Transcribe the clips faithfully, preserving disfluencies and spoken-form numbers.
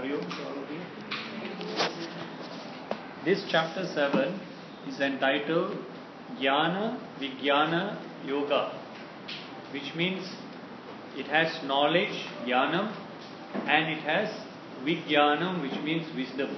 Are you to all of you? This chapter seven is entitled Jnana Vijnana Yoga, which means it has knowledge, jnanam, and it has vijnanam, which means wisdom.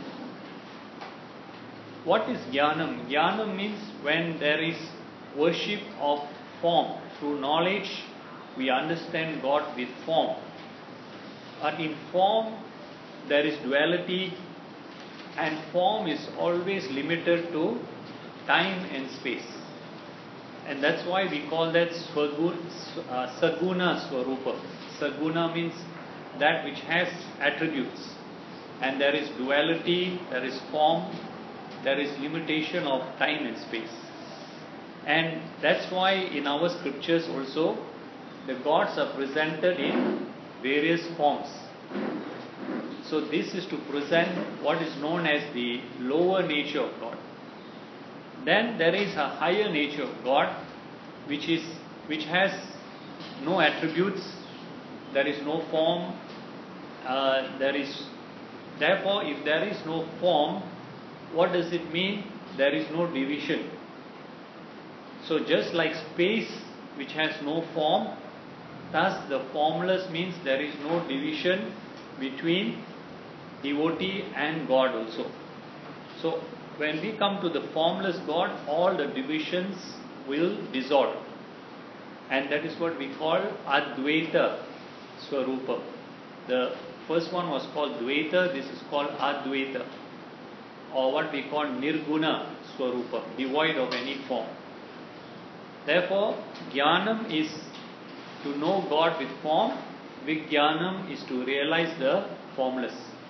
What is jnanam? Jnanam means when there is worship of form. Through knowledge, we understand God with form. But in form, there is duality, and form is always limited to time and space. And that's why we call that Saguna Swarupa. Saguna means that which has attributes. And there is duality, there is form, there is limitation of time and space. And that's why in our scriptures also, the gods are presented in various forms. So this is to present what is known as the lower nature of God. Then there is a higher nature of God, which is which has no attributes, there is no form, uh, there is therefore if there is no form, what does it mean? There is no division. So just like space which has no form, thus the formless means there is no division between devotee and God also. So when we come to the formless God, all the divisions will dissolve. And that is what we call Advaita Swarupa. The first one was called Dvaita, this is called Advaita. Or what we call Nirguna Swarupa, devoid of any form. Therefore, Jnanam is to know God with form, Vijnanam is to realize the formless.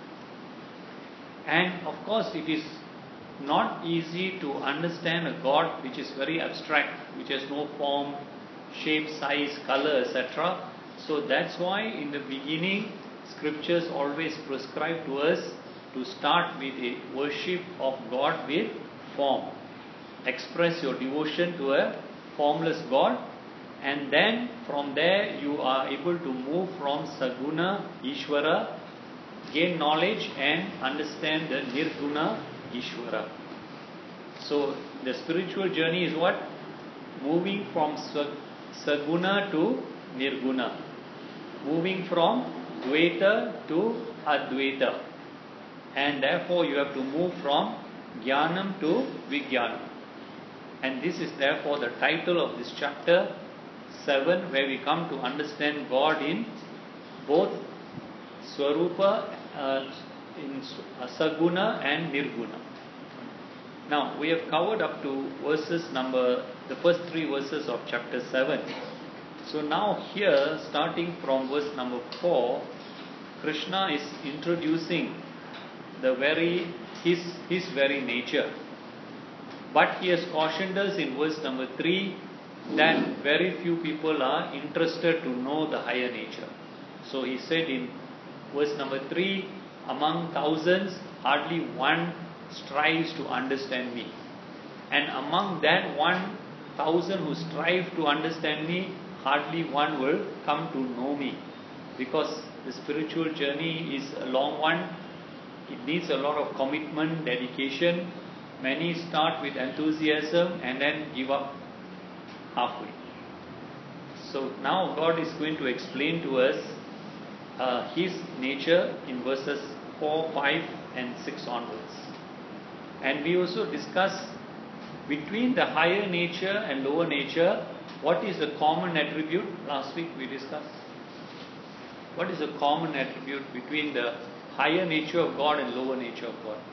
And of course, it is not easy to understand a God which is very abstract, which has no form, shape, size, color, et cetera. So that's why in the beginning, scriptures always prescribe to us to start with a worship of God with form. Express your devotion to a formless God, and then from there you are able to move from Saguna Ishvara, gain knowledge and understand the Nirguna Ishvara. So the spiritual journey is what? Moving from Saguna to Nirguna. Moving from Dvaita to Advaita. And therefore you have to move from Jnanam to Vijnanam. And this is therefore the title of this chapter seven, where we come to understand God in both Swarupa, uh, in Saguna and Nirguna. Now we have covered up to verses number, the first three verses of chapter seven. So now here, starting from verse number four, Krishna is introducing the very, his, his very nature. But he has cautioned us in verse number three that very few people are interested to know the higher nature. So he said in verse number three, among thousands, hardly one strives to understand me. And among that one thousand who strive to understand me, hardly one will come to know me. Because the spiritual journey is a long one. It needs a lot of commitment, dedication. Many start with enthusiasm and then give up halfway. So now God is going to explain to us uh, His nature in verses four, five and six onwards. And we also discuss between the higher nature and lower nature, what is the common attribute? Last week we discussed. What is the common attribute between the higher nature of God and lower nature of God?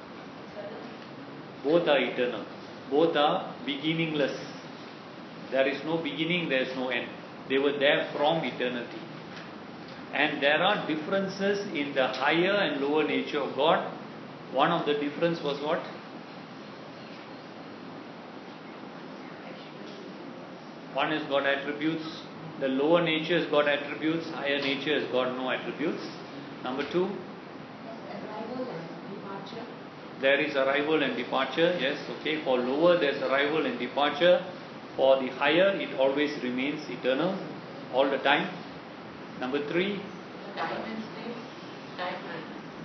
Both are eternal. Both are beginningless. There is no beginning, there is no end. They were there from eternity. And there are differences in the higher and lower nature of God. One of the difference was what? One is God attributes. The lower nature has got attributes. Higher nature has got no attributes. Number two. Arrival and departure. There is arrival and departure. Yes, okay. For lower there is arrival and departure. For the higher it always remains eternal all the time. Number three. Time and space. Time and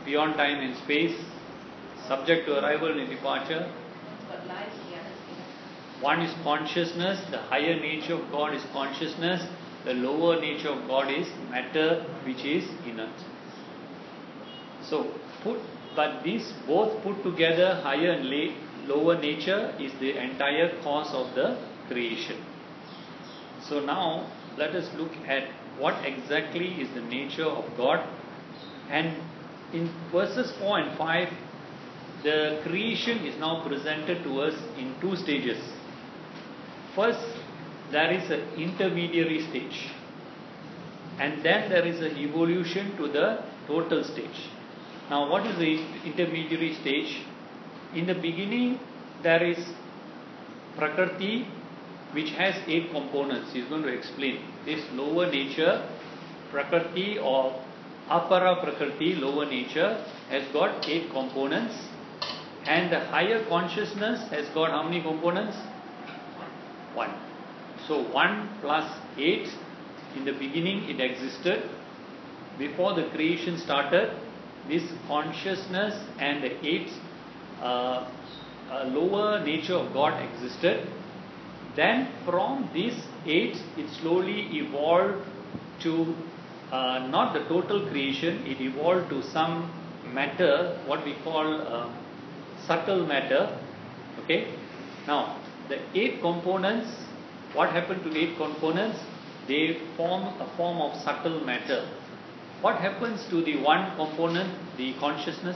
beyond time and space, subject to arrival and departure. But life, the other thing. One is consciousness, the higher nature of God is consciousness, the lower nature of God is matter, which is inert. So, put, but these both put together, higher and lay, lower nature, is the entire cause of the creation. So now, let us look at what exactly is the nature of God. And in verses four and five, the creation is now presented to us in two stages. First, there is an intermediary stage, and then there is an evolution to the total stage. Now, what is the intermediary stage? In the beginning, there is Prakriti, which has eight components. He is going to explain. This lower nature, Prakriti or Apara Prakriti, lower nature, has got eight components. And the higher consciousness has got how many components? One. So one plus eight, in the beginning it existed. Before the creation started, this consciousness and the eight uh, uh, lower nature of God existed. Then from this eight, it slowly evolved to uh, not the total creation, it evolved to some matter, what we call uh, subtle matter. Okay. Now, the eight components, what happened to eight components? They form a form of subtle matter. What happens to the one component, the consciousness?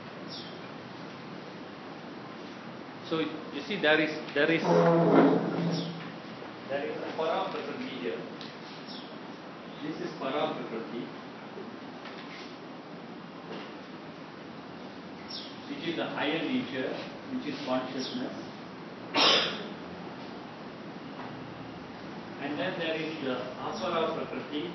So you see, there is there is there is a para prakriti here. This is para prakriti, which is the higher nature, which is consciousness. And then there is the apara prakriti,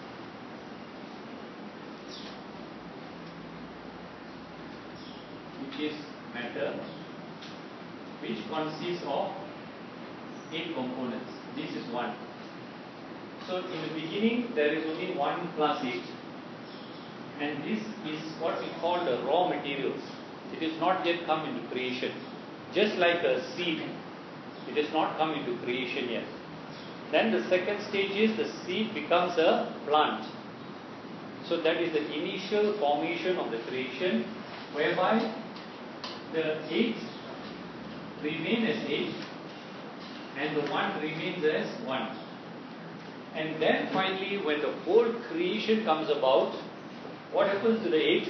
which is matter, which consists of eight components. This is one. So in the beginning there is only one plus eight, and this is what we call the raw materials. It is not yet come into creation. Just like a seed, it has not come into creation yet. Then the second stage is the seed becomes a plant. So that is the initial formation of the creation, whereby the eight remain as eight and the one remains as one. And then finally, when the whole creation comes about, what happens to the eight?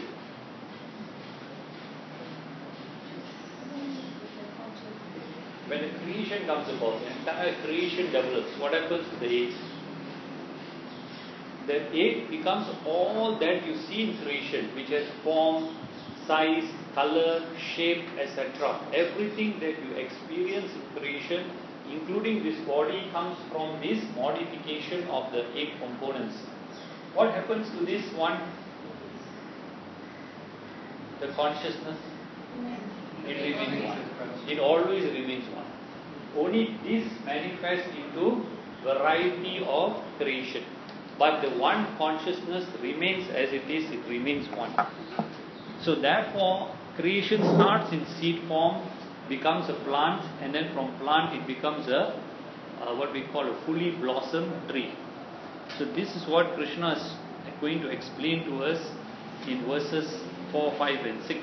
When the creation comes about, the entire creation develops, what happens to the eight? The eight becomes all that you see in creation, which has form, size, color, shape, et cetera. Everything that you experience in creation, including this body, comes from this modification of the eight components. What happens to this one? The consciousness? It remains one. It always remains one. Only this manifests into variety of creation. But the one consciousness remains as it is, it remains one. So therefore, creation starts in seed form, becomes a plant, and then from plant it becomes a uh, what we call a fully blossomed tree. So this is what Krishna is going to explain to us in verses four, five and six.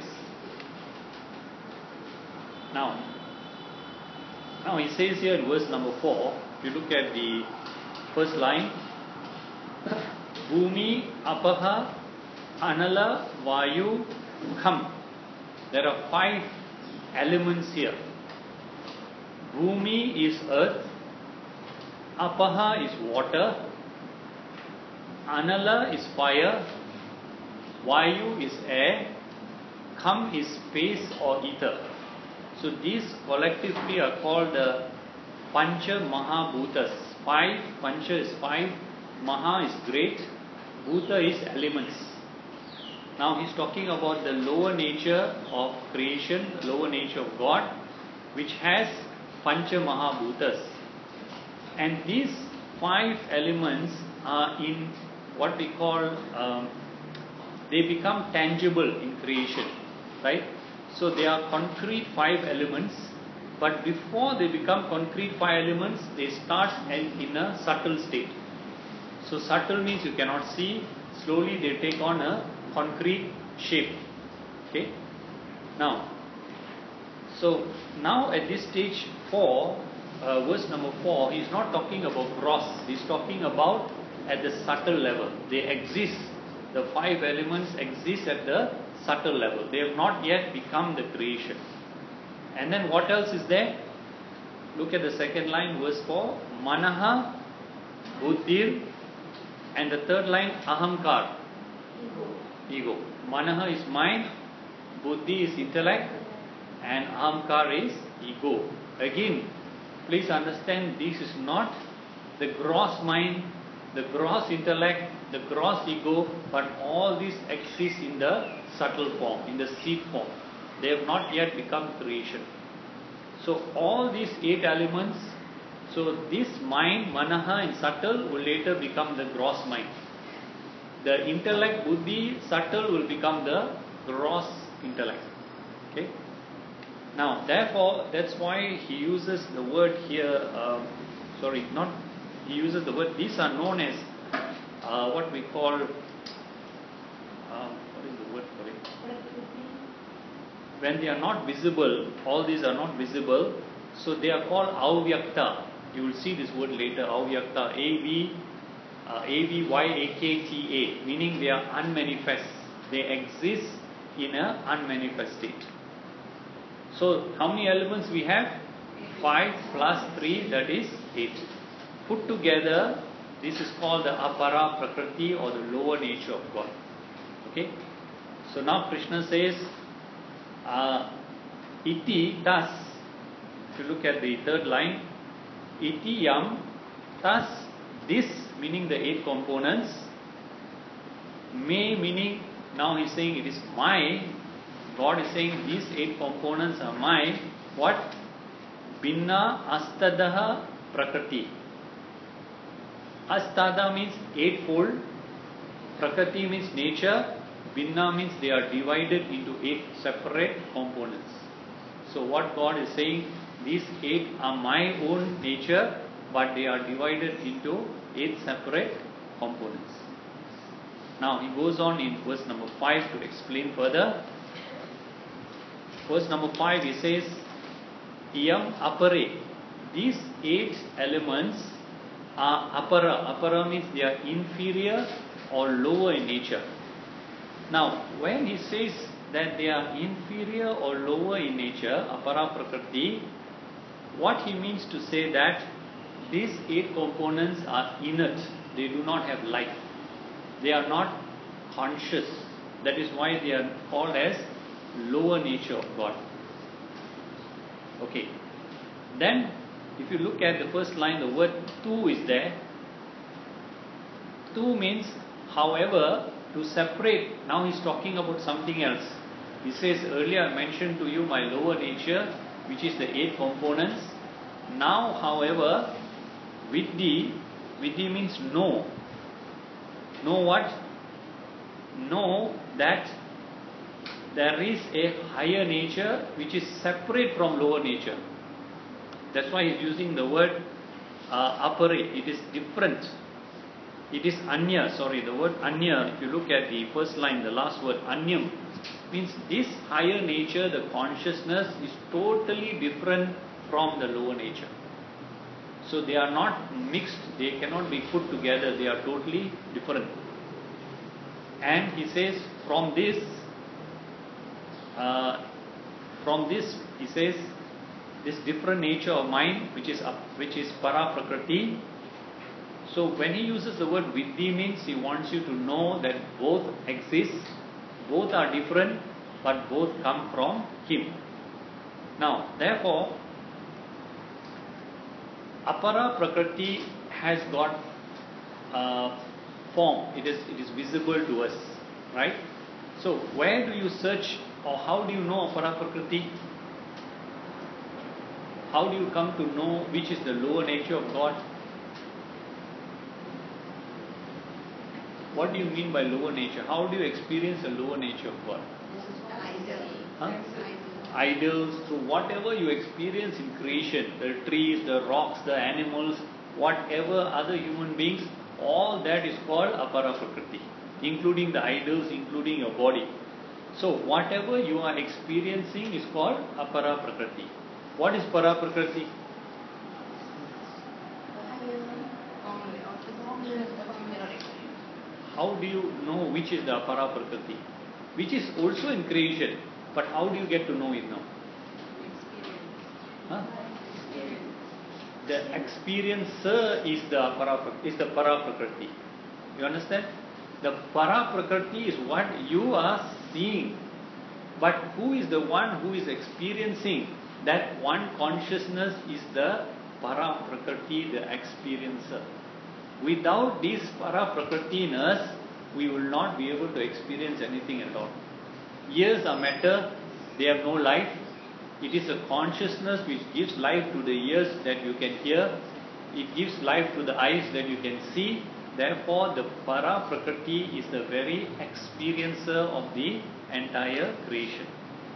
Now, now he says here in verse number four, if you look at the first line, Bhumi, Apaha, Anala, Vayu, Kham. There are five elements here. Bhumi is earth, Apaha is water, Anala is fire, Vayu is air, Kham is space or ether. So these collectively are called the Pancha Mahabhutas. Five, Pancha is five, Maha is great, Bhuta is elements. Now he's talking about the lower nature of creation, the lower nature of God, which has Pancha Mahabhutas. And these five elements are in what we call, um, they become tangible in creation, right? So they are concrete five elements, but before they become concrete five elements, they start in a subtle state. So subtle means you cannot see. Slowly they take on a concrete shape. Okay. Now, so now at this stage four, uh, verse number four, he is not talking about gross. He is talking about at the subtle level. They exist. The five elements exist at the subtle level. They have not yet become the creation. And then what else is there? Look at the second line, verse four. Manaha, Buddhir, and the third line, Ahamkar. Ego. Ego. Manaha is mind, Buddhi is intellect, and Ahamkar is ego. Again, please understand, this is not the gross mind, the gross intellect, the gross ego, but all these exist in the subtle form, in the seed form. They have not yet become creation. So all these eight elements, so this mind, manaha and subtle will later become the gross mind. The intellect, buddhi, subtle will become the gross intellect. Okay. Now, therefore, that's why he uses the word here. Um, sorry, not he uses the word. These are known as uh, what we call. Uh, what is the word for it? When they are not visible, all these are not visible, so they are called avyakta. You will see this word later, avyakta, A V uh, A V Y A K T A, meaning they are unmanifest. They exist in a unmanifest state. So, how many elements we have? Five plus three, that is eight. Put together, this is called the apara prakriti, or the lower nature of God. Okay. So now Krishna says, uh, iti, thus, if you look at the third line, iti yam, thus, this, meaning the eight components, may, meaning, now he's saying it is my, God is saying these eight components are my, what? Binna astadaha prakriti. Astada means eightfold, prakriti means nature, binna means they are divided into eight separate components. So what God is saying, these eight are my own nature, but they are divided into eight separate components. Now he goes on in verse number five to explain further. Verse number five, he says, Iyam apare. These eight elements are apara. Apara means they are inferior or lower in nature. Now, when he says that they are inferior or lower in nature, apara prakriti, what he means to say that these eight components are inert. They do not have life. They are not conscious. That is why they are called as lower nature of God. Okay. Then, if you look at the first line, the word tu is there. Tu means, however, to separate. Now he's talking about something else. He says, earlier I mentioned to you my lower nature, which is the eight components. Now, however, Viddhi, Viddhi means know. Know what? Know that there is a higher nature which is separate from lower nature. That's why he's using the word uh, apare. It is different. It is anya. Sorry, the word anya, if you look at the first line, the last word, anyam, means this higher nature, the consciousness, is totally different from the lower nature. So they are not mixed, they cannot be put together, they are totally different. And he says, from this, uh, from this, he says, this different nature of mind, which is up, which is para prakriti. So when he uses the word viddhi, means he wants you to know that both exist, both are different, but both come from him. Now, therefore, apara prakriti has got uh, form. It is it is visible to us, right? So where do you search, or how do you know apara prakriti? How do you come to know which is the lower nature of God? What do you mean by lower nature? How do you experience the lower nature of God? Huh? Idols, through whatever you experience in creation, the trees, the rocks, the animals, whatever other human beings, all that is called apara prakriti, including the idols, including your body. So whatever you are experiencing is called apara prakriti. What is para prakriti? How do you know which is the apara prakriti? Which is also in creation, but how do you get to know it now? Huh? The experiencer is the para is the para prakriti. You understand? The para prakriti is what you are seeing, but who is the one who is experiencing? That one consciousness is the para prakriti, the experiencer. Without this para prakriti in us, we will not be able to experience anything at all. Ears are matter, they have no life. It is a consciousness which gives life to the ears that you can hear. It gives life to the eyes that you can see. Therefore, the para prakriti is the very experiencer of the entire creation.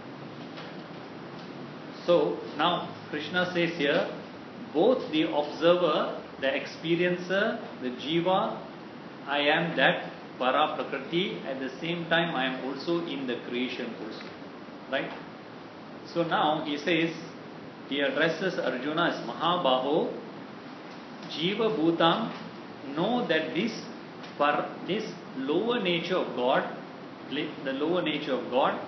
So now Krishna says here, both the observer, the experiencer, the jiva, I am that para prakriti. At the same time, I am also in the creation also, right? So now he says, he addresses Arjuna as Mahabaho, jiva bhutam. Know that this par, this lower nature of God, the lower nature of God,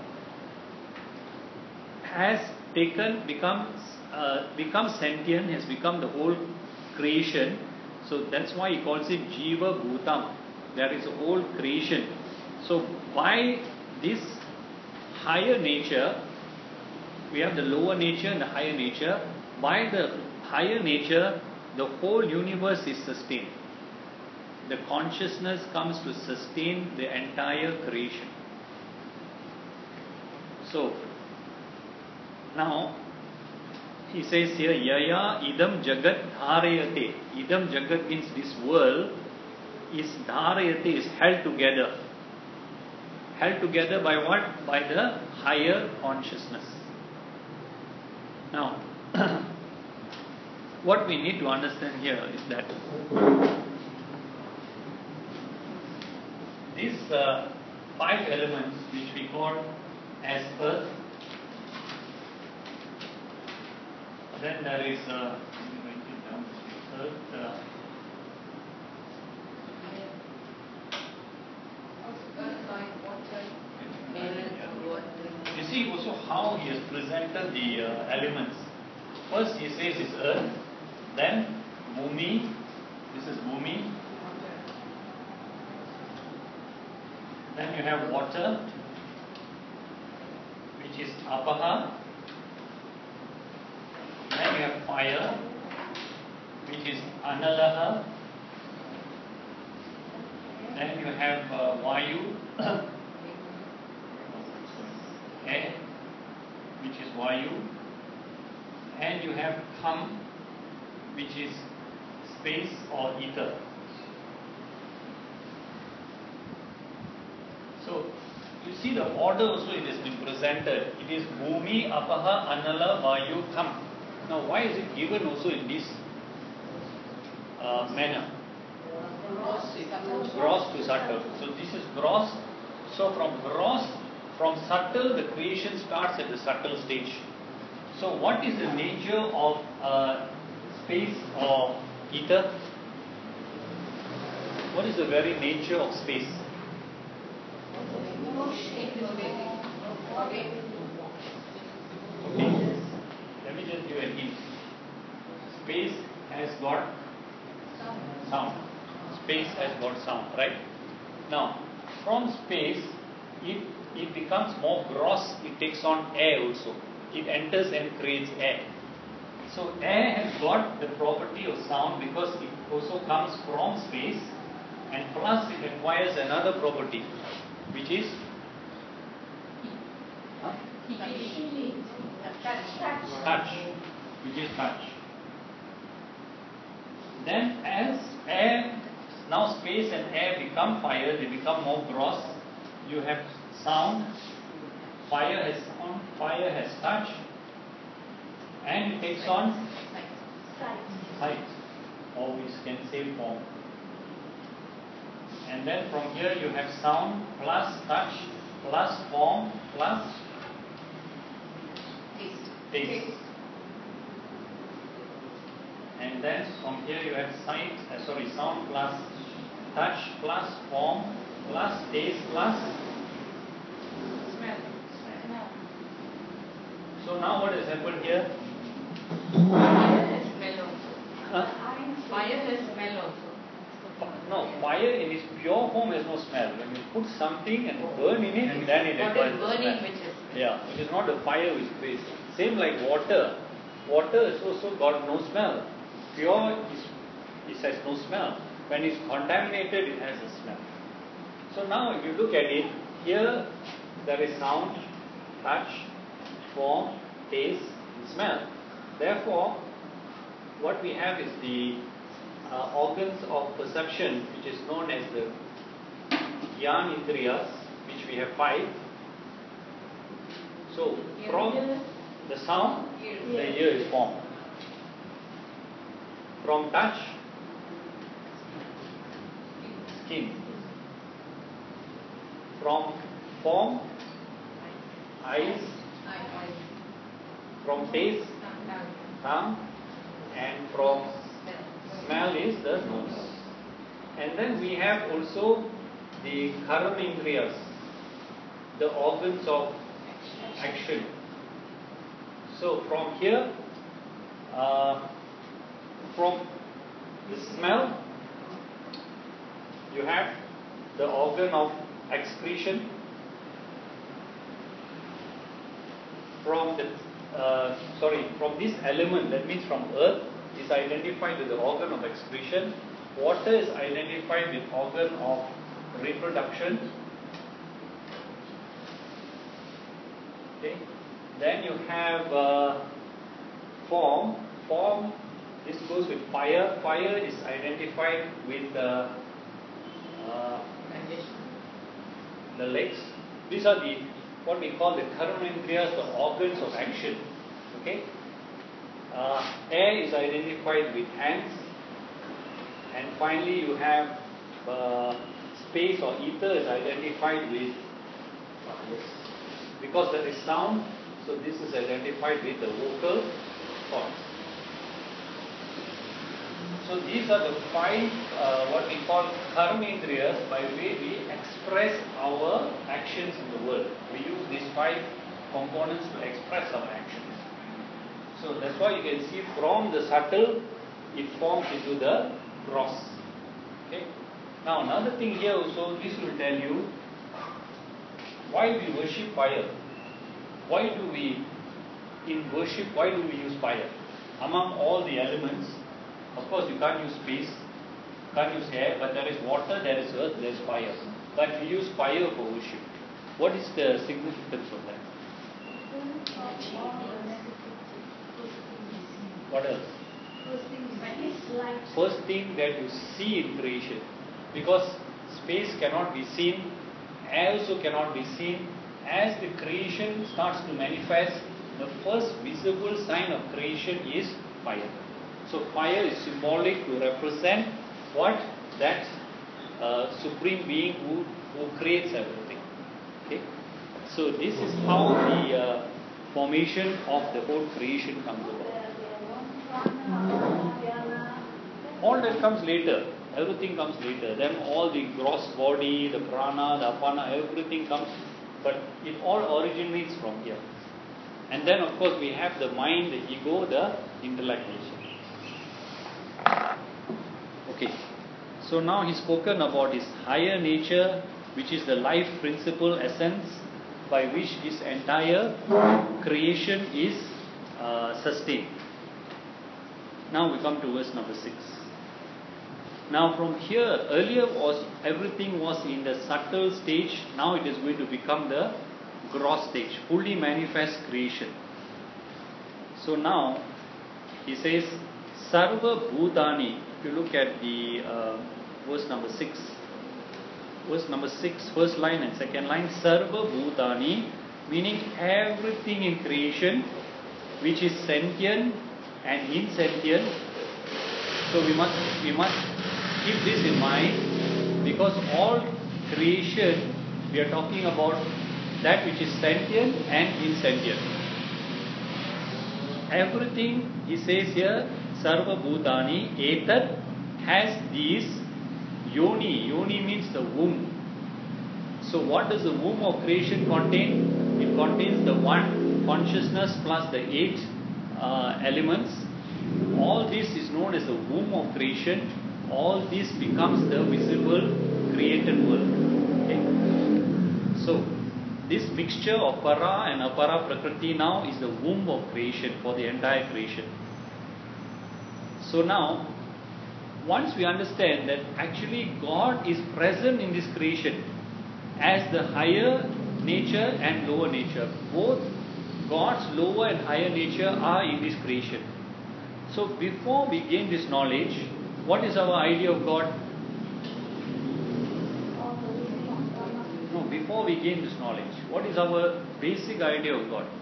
has taken, becomes, uh, become sentient, has become the whole creation. So that's why he calls it Jiva Bhutam. There is a whole creation. So by this higher nature, we have the lower nature and the higher nature. By the higher nature, the whole universe is sustained. The consciousness comes to sustain the entire creation. So now he says here, Yaya idam jagat dharayate. Idam jagat means this world is dharayate, is held together. Held together by what? By the higher consciousness. Now, what we need to understand here is that these uh, five elements which we call as earth, then there is, uh, let me write it down, earth, uh, you see also how he has presented the uh, elements. First he says is earth, then bhumi, this is bhumi, then you have water, which is apaha, then you have fire, which is analaha, then you have uh, vayu, air, which is vayu, and you have kham, which is space or ether. So you see the order also it has been presented. It is bhumi, apaha, anala, vayu, kham. Now why is it given also in this uh, manner? Gross to subtle. So this is gross. So from gross, from subtle, the creation starts at the subtle stage. So what is the nature of uh, space or ether? What is the very nature of space? Okay. Let me just give a hint. Space has got sound. Space has got sound, right? Now, from space, it, it becomes more gross. It takes on air also. It enters and creates air. So air has got the property of sound because it also comes from space, and plus it acquires another property, which is huh? touch. touch, which is touch. Then as air now space and air become fire, they become more gross. You have sound, fire has sound, fire has touch, and it takes on sight, or we can say form. And then from here you have sound plus touch plus form plus Taste. taste. And then from here you have sight, uh, sorry, sound plus touch plus form plus taste plus Smell. smell. So now what has happened here? Fire has smell also. Huh? Fire has smell also. No, fire in its pure form has no smell. When you put something and burn in it, then it What acquires is the burning smell. which is smell? Yeah, it is not the fire which creates. Same like water. Water has also got no smell. Pure is, it has no smell. When it's contaminated, it has a smell. So now if you look at it, here there is sound, touch, form, taste, and smell. Therefore, what we have is the uh, organs of perception, which is known as the Gyan Indriyas, which we have five. So from the sound, the ear is formed. From touch, skin. From form, eyes. From taste, tongue. And from smell is the nose. And then we have also the Karmanendriyas, the organs of action. So from here, uh, from the smell, you have the organ of excretion. From the uh, sorry, from this element, that means from earth, is identified with the organ of excretion. Water is identified with organ of reproduction. Okay. Then you have uh, form. Form, this goes with fire. Fire is identified with uh, uh, the legs. These are the what we call the Karmanendriyas, the organs of action. Okay. Uh, air is identified with hands, and finally you have uh, space or ether is identified with yes, because there is sound, so this is identified with the vocal cords. So these are the five uh, what we call Karmendriyas, by way we express our actions in the world. We use these five components to express our actions. So that's why you can see from the subtle, it forms into the gross. Okay. Now another thing here also, this will tell you why we worship fire. Why do we, in worship, why do we use fire? Among all the elements, of course you can't use space, can't use air, but there is water, there is earth, there is fire. But we use fire for worship. What is the significance of that? What else? First thing that you see in creation, because space cannot be seen, air also cannot be seen. As the creation starts to manifest, the first visible sign of creation is fire. So fire is symbolic to represent what? That uh, supreme being who, who creates everything. Okay. So this is how the uh, formation of the whole creation comes about. All that comes later. Everything comes later. Then all the gross body, the prana, the apana, everything comes. But it all originates from here. And then of course we have the mind, the ego, the intellect also. Okay. So now he's spoken about his higher nature, which is the life principle essence by which this entire creation is uh, sustained. Now we come to verse number six. Now from here, earlier was everything was in the subtle stage. Now it is going to become the gross stage, fully manifest creation. So now he says, Sarva Bhutani. If you look at the uh, verse number six. Verse number six, first line and second line, Sarva Bhutani, meaning everything in creation which is sentient and insentient. So we must we must keep this in mind, because all creation we are talking about that which is sentient and insentient. Everything, he says here, Sarva Bhutani, Etat, has these yoni. Yoni means the womb. So what does the womb of creation contain? It contains the one consciousness plus the eight uh, elements. All this is known as the womb of creation. All this becomes the visible created world. Okay? So this mixture of para and apara prakriti now is the womb of creation for the entire creation. So now, once we understand that actually God is present in this creation as the higher nature and lower nature, both God's lower and higher nature are in this creation. So before we gain this knowledge, what is our idea of God? No, before we gain this knowledge, what is our basic idea of God?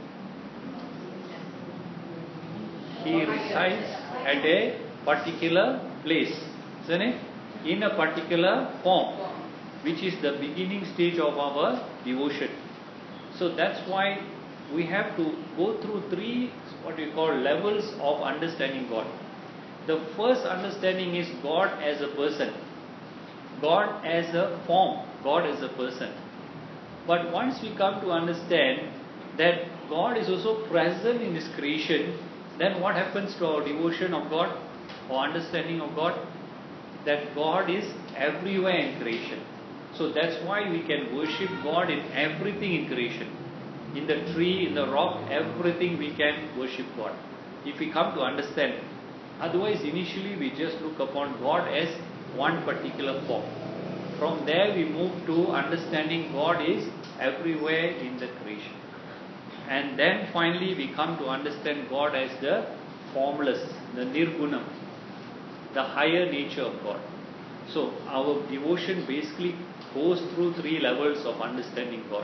He resides at a particular place, isn't it? In a particular form, which is the beginning stage of our devotion. So that's why we have to go through three, what we call, levels of understanding God. The first understanding is God as a person, God as a form, God as a person. But once we come to understand that God is also present in this creation, then what happens to our devotion of God or understanding of God? That God is everywhere in creation. So that's why we can worship God in everything in creation. In the tree, in the rock, everything we can worship God, if we come to understand. Otherwise, initially we just look upon God as one particular form. From there we move to understanding God is everywhere in the creation. And then finally we come to understand God as the formless, the nirgunam, the higher nature of God. So our devotion basically goes through three levels of understanding God.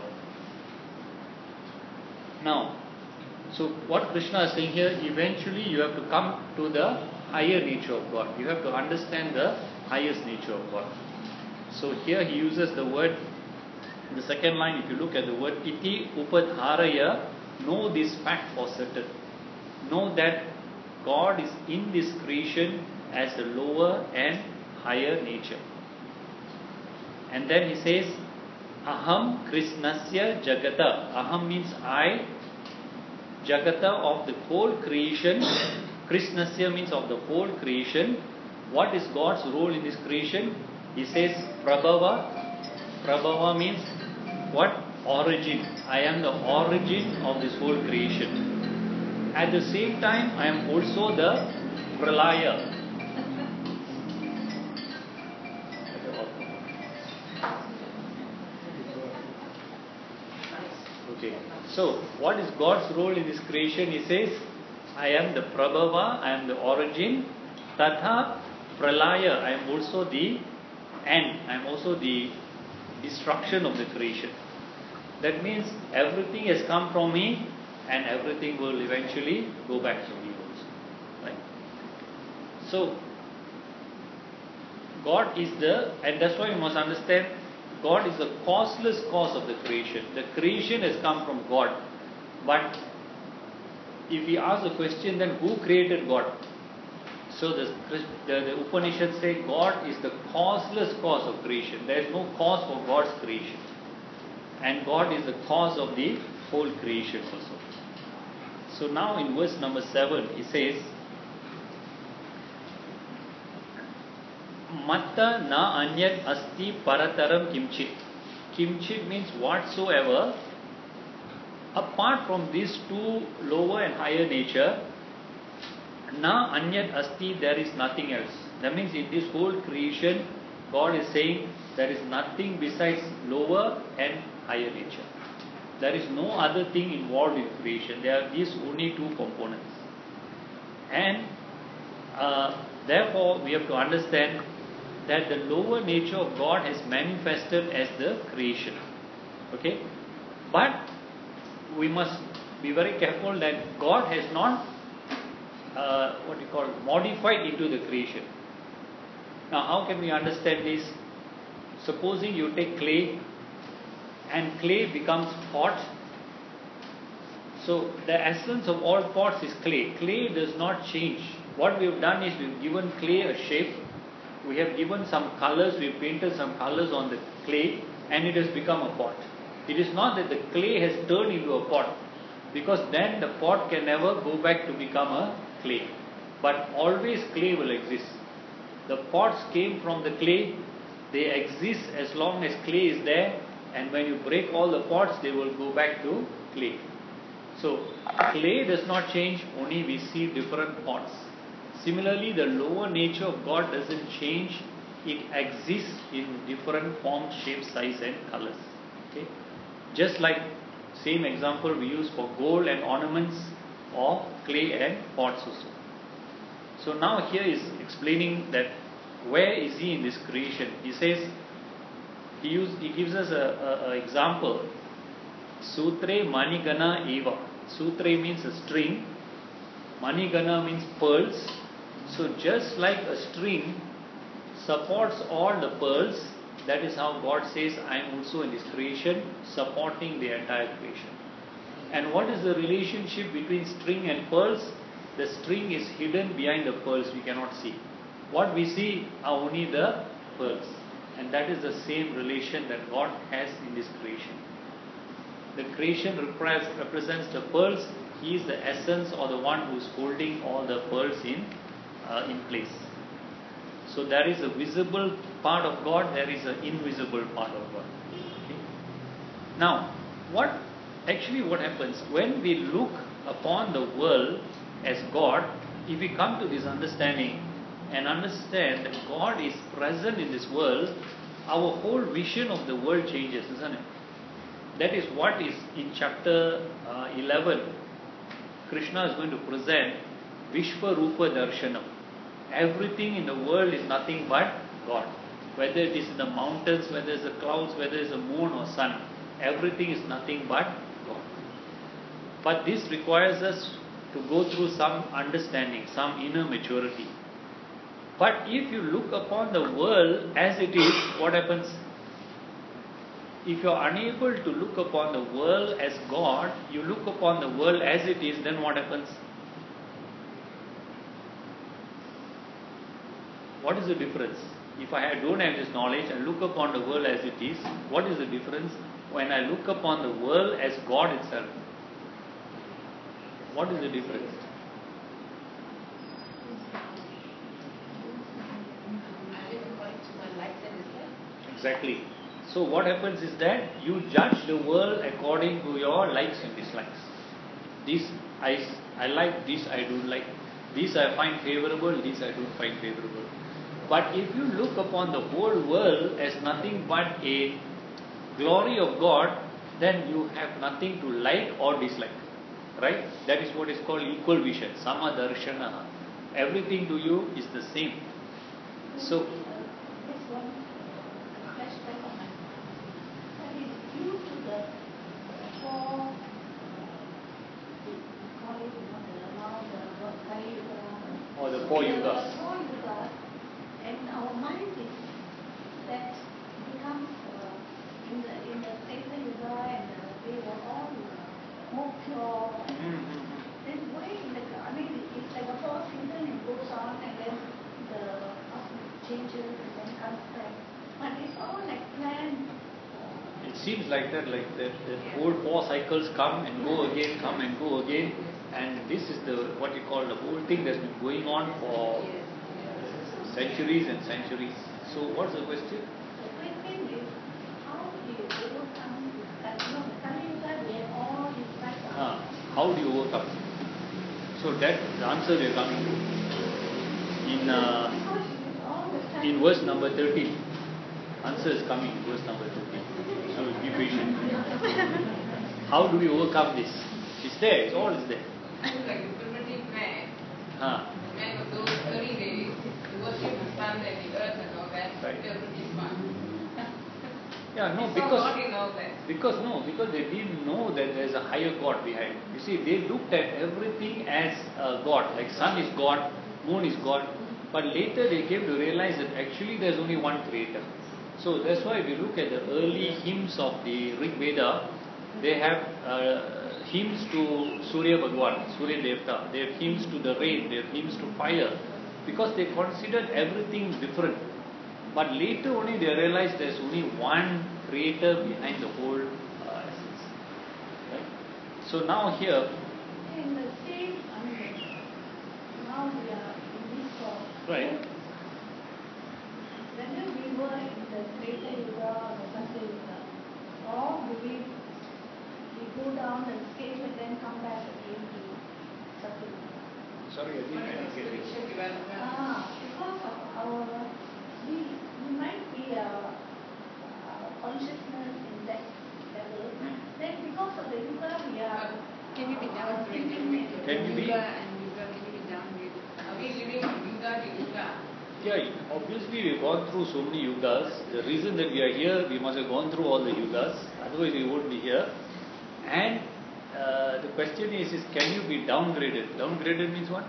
Now, so what Krishna is saying here, eventually you have to come to the higher nature of God. You have to understand the highest nature of God. So here he uses the word, in the second line, if you look at the word iti upadharaya, know this fact for certain. Know that God is in this creation as the lower and higher nature. And then he says, Aham Krishnasya Jagata. Aham means I, Jagata of the whole creation. Krishnasya means of the whole creation. What is God's role in this creation? He says Prabhava. Prabhava means what? Origin. I am the origin of this whole creation. At the same time, I am also the Pralaya. Okay. So, what is God's role in this creation? He says, I am the Prabhava, I am the origin. Tatha Pralaya, I am also the end. I am also the destruction of the creation. That means everything has come from me and everything will eventually go back to me also. Right? So, God is the, and that's why you must understand, God is the causeless cause of the creation. The creation has come from God. But if we ask the question, then who created God? So the, the, the Upanishads say God is the causeless cause of creation. There is no cause for God's creation. And God is the cause of the whole creation also. So now in verse number seven, he says, Matta na anyat asti parataram kimchit. Kimchit means whatsoever. Apart from these two lower and higher nature, na anyat asti, there is nothing else. That means in this whole creation, God is saying there is nothing besides lower and higher nature. There is no other thing involved in creation. There are these only two components. And uh, therefore we have to understand that the lower nature of God has manifested as the creation. Okay? But we must be very careful that God has not uh, what you call modified into the creation. Now how can we understand this? Supposing you take clay and clay becomes pot. So the essence of all pots is clay. Clay does not change. What we have done is we have given clay a shape. We have given some colors. We have painted some colors on the clay and it has become a pot. It is not that the clay has turned into a pot, because then the pot can never go back to become a clay. But always clay will exist. The pots came from the clay. They exist as long as clay is there, and when you break all the pots, they will go back to clay. So clay does not change, only we see different pots. Similarly, the lower nature of God doesn't change. It exists in different forms, shapes, size and colors. Okay? Just like same example we use for gold and ornaments, or clay and pots also. So now here is explaining that where is he in this creation. He says, he, use, he gives us a, a, a example. Sutre manigana eva. Sutre means a string. Manigana means pearls. So just like a string supports all the pearls, that is how God says, I am also in this creation, supporting the entire creation. And what is the relationship between string and pearls? The string is hidden behind the pearls, we cannot see. What we see are only the pearls. And that is the same relation that God has in this creation. The creation represents the pearls. He is the essence, or the one who is holding all the pearls in, uh, in place. So there is a visible part of God, there is an invisible part of God. Okay? Now, what actually what happens when we look upon the world as God, if we come to this understanding and understand that God is present in this world, our whole vision of the world changes, isn't it? That is what is in chapter uh, eleven. Krishna is going to present Vishwarupa Darshanam. Everything in the world is nothing but God. Whether it is in the mountains, whether it's the clouds, whether it's the moon or sun, everything is nothing but God. But this requires us to go through some understanding, some inner maturity. But if you look upon the world as it is, what happens? If you are unable to look upon the world as God, you look upon the world as it is, then what happens? What is the difference? If I don't have this knowledge and look upon the world as it is, what is the difference when I look upon the world as God itself? What is the difference? Exactly. So what happens is that you judge the world according to your likes and dislikes. This I, I like, this I don't like. This I find favorable, this I don't find favorable. But if you look upon the whole world as nothing but a glory of God, then you have nothing to like or dislike. Right? That is what is called equal vision. Samadarshana. Everything to you is the same. So, or the four yugas. And our mind is that becomes uh, in the in the Satan Yuga, and uh, they were all uh, more pure. Mm-hmm. Then why like I mean it's like a four season, it goes on and then the cosmic changes and then comes back. But it's all like planned. It seems like that, like that, that whole four cycles come and go again, come and go again, and this is the what you call the whole thing that's been going on for centuries and centuries. So what's the question? The question is, how do you overcome that? You know, the Kali Yuga, we have all these facts. Ah, how do you overcome? So that the answer we are coming to in uh, in verse number thirteen. Answer is coming in verse number thirteen. So be patient. How do we overcome this? It's there. It's all is there. Like the primitive man. Ah. Man of those thirty days to worship the sun and the earth and all that. Right. Everything is one. Yeah, no, So because God in all that. because no, because they didn't know that there is a higher God behind. You see, they looked at everything as a God, like sun is God, moon is God, but later they came to realize that actually there is only one creator. So that's why if you look at the early hymns of the Rig Veda, they have uh, hymns to Surya Bhagwan, Surya Devta, they have hymns to the rain, they have hymns to fire, because they considered everything different. But later only they realized there's only one creator behind the whole uh, essence. Right? So now here, In the same, I mean, now we are in this talk. right, Whether we were in the Treta Yuga or the Satya Yuga, or do we, we go down the scale and then come back again to Satya Yuga? sorry, I didn't What is get it. spiritual development? Ah, because of our, we, we might be our, our consciousness in that level, Hmm. then because of the Yuga we are. Can you be uh, downgraded? thinking- Can you be? Yuga and Yuga, can you be downgraded? Are we living from Yuga to Yuga? Yeah, obviously we've gone through so many yugas. The reason that we are here, we must have gone through all the yugas, otherwise we won't be here. And uh, the question is, is can you be downgraded? Downgraded means what?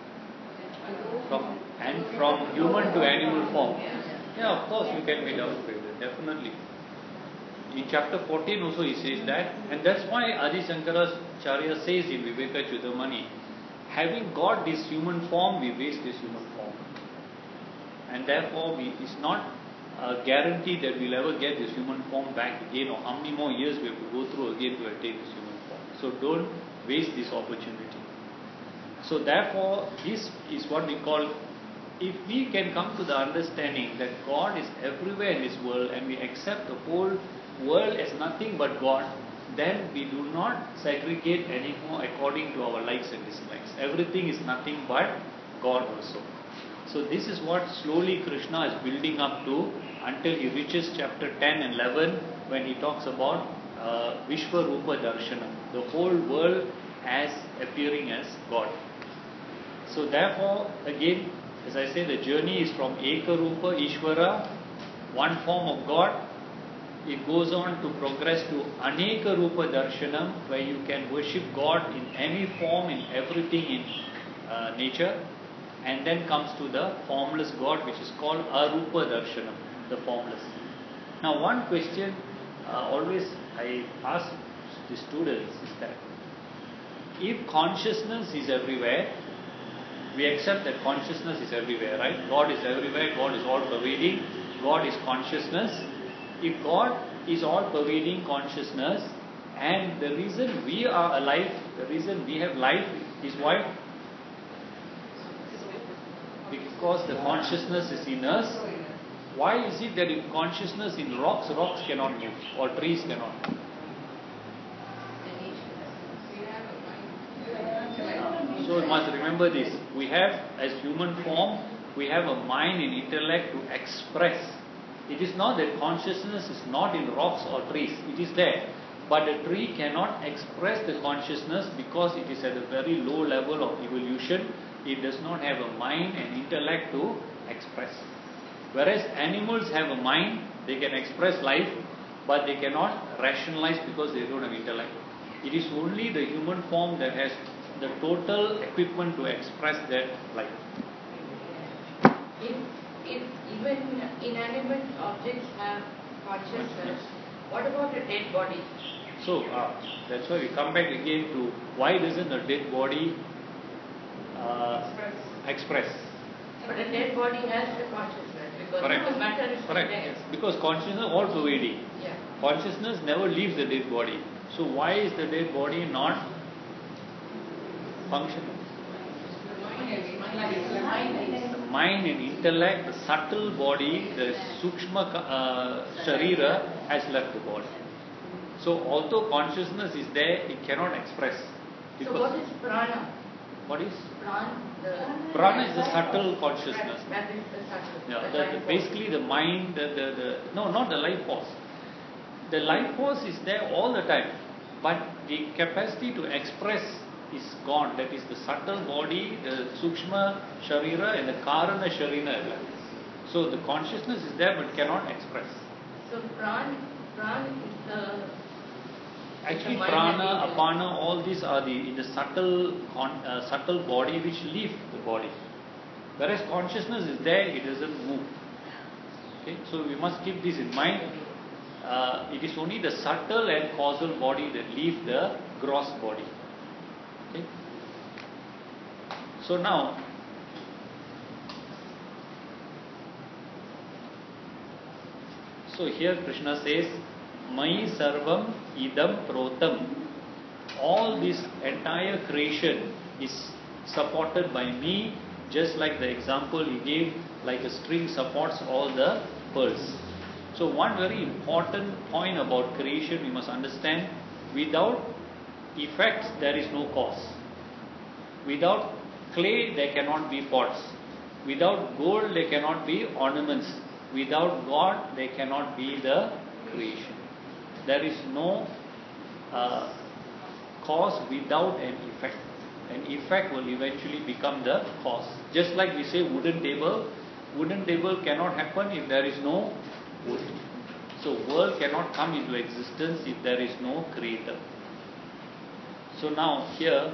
From and from human to animal form. Yeah, of course you can be downgraded, definitely. In chapter fourteen also he says that, and that's why Adi Shankaracharya says in Viveka Chudamani, having got this human form, we waste this human form. And therefore we, it's not a guarantee that we'll ever get this human form back again, or how many more years we have to go through again to attain this human form. So don't waste this opportunity. So therefore, this is what we call, if we can come to the understanding that God is everywhere in this world and we accept the whole world as nothing but God, then we do not segregate anymore according to our likes and dislikes. Everything is nothing but God also. So this is what slowly Krishna is building up to until he reaches chapter ten and eleven, when he talks about uh, Vishwarupa Darshanam, the whole world as appearing as God. So therefore, again, as I say, the journey is from Ekarupa Ishvara, one form of God. It goes on to progress to Aneka Rupa Darshanam, where you can worship God in any form, in everything in uh, nature. And then comes to the formless God, which is called Arupa Darshanam, the formless. Now one question uh, always I ask the students is that, if consciousness is everywhere, we accept that consciousness is everywhere, right? God is everywhere, God is all pervading, God is consciousness. If God is all pervading consciousness, and the reason we are alive, the reason we have life is why? Because the consciousness is in us. Why is it that if consciousness in rocks, rocks cannot move, or trees cannot move? So you must remember this. We have, as human form, we have a mind and intellect to express. It is not that consciousness is not in rocks or trees. It is there. But a tree cannot express the consciousness because it is at a very low level of evolution. It does not have a mind and intellect to express. Whereas animals have a mind, they can express life, but they cannot rationalize because they don't have intellect. It is only the human form that has the total equipment to express that life. If, if even inanimate objects have consciousness, what about a dead body? So uh, that's why we come back again to why doesn't a dead body uh, express? But a dead body has the consciousness because Correct. the matter is Correct. there. Yes. Because consciousness all pervading. Yeah. Consciousness never leaves the dead body. So why is the dead body not functional? The mind and intellect, the subtle body, the sukshma uh, sharira has left the body. So although consciousness is there, it cannot express. So what is prana? What is? Prana, the Prana is the subtle consciousness. That is the subtle. Yeah, the the, life the, force. basically the mind, the, the, the no, not the life force. The life force is there all the time, but the capacity to express is gone. That is the subtle body, the sukshma sharira and the karana sharira. So the consciousness is there but cannot express. So pran, pran is the Actually, the mind prana, that is- apana, all these are the in the subtle, con, uh, subtle body which leave the body. Whereas consciousness is there, it doesn't move. Okay, so we must keep this in mind. Uh, it is only the subtle and causal body that leave the gross body. Okay. So now, so here Krishna says, Mai sarvam idam protam. All this entire creation is supported by me, just like the example he gave, like a string supports all the pearls. So one very important point about creation we must understand, without effect there is no cause. Without clay there cannot be pots. Without gold there cannot be ornaments. Without God there cannot be the creation. There is no uh, cause without an effect. An effect will eventually become the cause. Just like we say wooden table, wooden table cannot happen if there is no wood. So world cannot come into existence if there is no creator. So now here,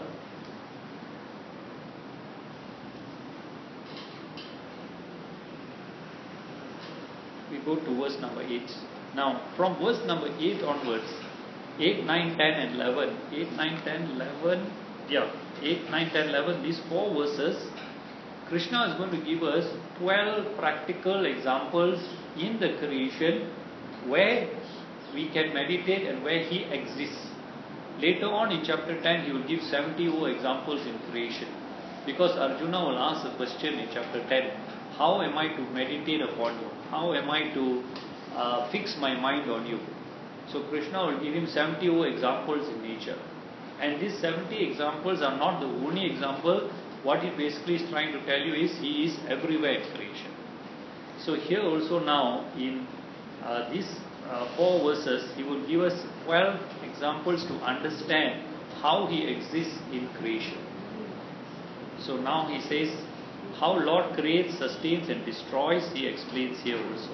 we go to verse number eight. Now from verse number eight onwards, eight, nine, ten and eleven, eight, nine, ten, eleven, yeah, eight, nine, ten, eleven, these four verses, Krishna is going to give us twelve practical examples in the creation where we can meditate and where he exists. Later on in chapter ten, he will give seventy more examples in creation. Because Arjuna will ask a question in chapter ten, how am I to meditate upon you? How am I to uh, fix my mind on you? So Krishna will give him seventy more examples in nature. And these seventy examples are not the only example. What he basically is trying to tell you is he is everywhere in creation. So here also now in uh, these uh, four verses, he will give us twelve examples to understand how he exists in creation. So now he says how Lord creates, sustains and destroys, he explains here also.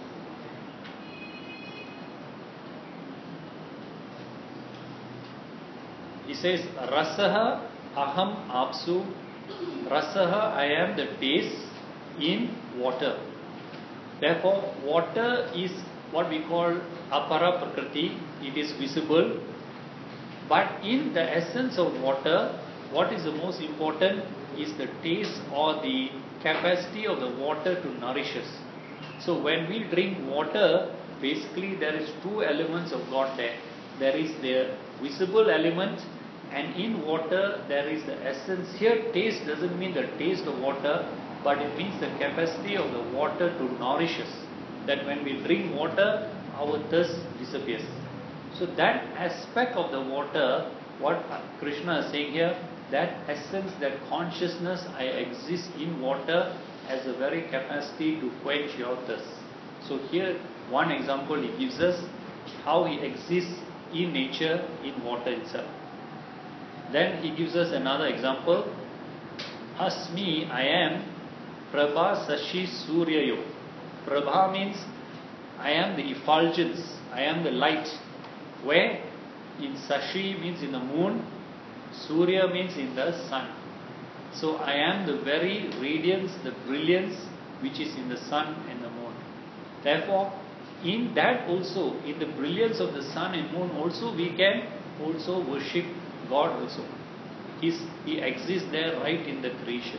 He says, Rasaha aham apsu. Rasaha, I am the taste in water. Therefore, water is what we call apara prakriti. It is visible. But in the essence of water, what is the most important is the taste or the capacity of the water to nourish us. So when we drink water, basically there is two elements of God there. There is the visible element, and in water there is the essence. Here taste doesn't mean the taste of water, but it means the capacity of the water to nourish us. That when we drink water, our thirst disappears. So that aspect of the water, what Krishna is saying here, that essence, that consciousness, I exist in water, has a very capacity to quench your thirst. So here one example he gives us, how he exists in nature, in water itself. Then he gives us another example. Asmi, I am, Prabha Sashi Suryayo. Prabha means I am the effulgence, I am the light. Where? In Sashi means in the moon, Surya means in the sun. So I am the very radiance, the brilliance which is in the sun and the moon. Therefore, in that also, in the brilliance of the sun and moon also, we can also worship God also. He's, he exists there right in the creation.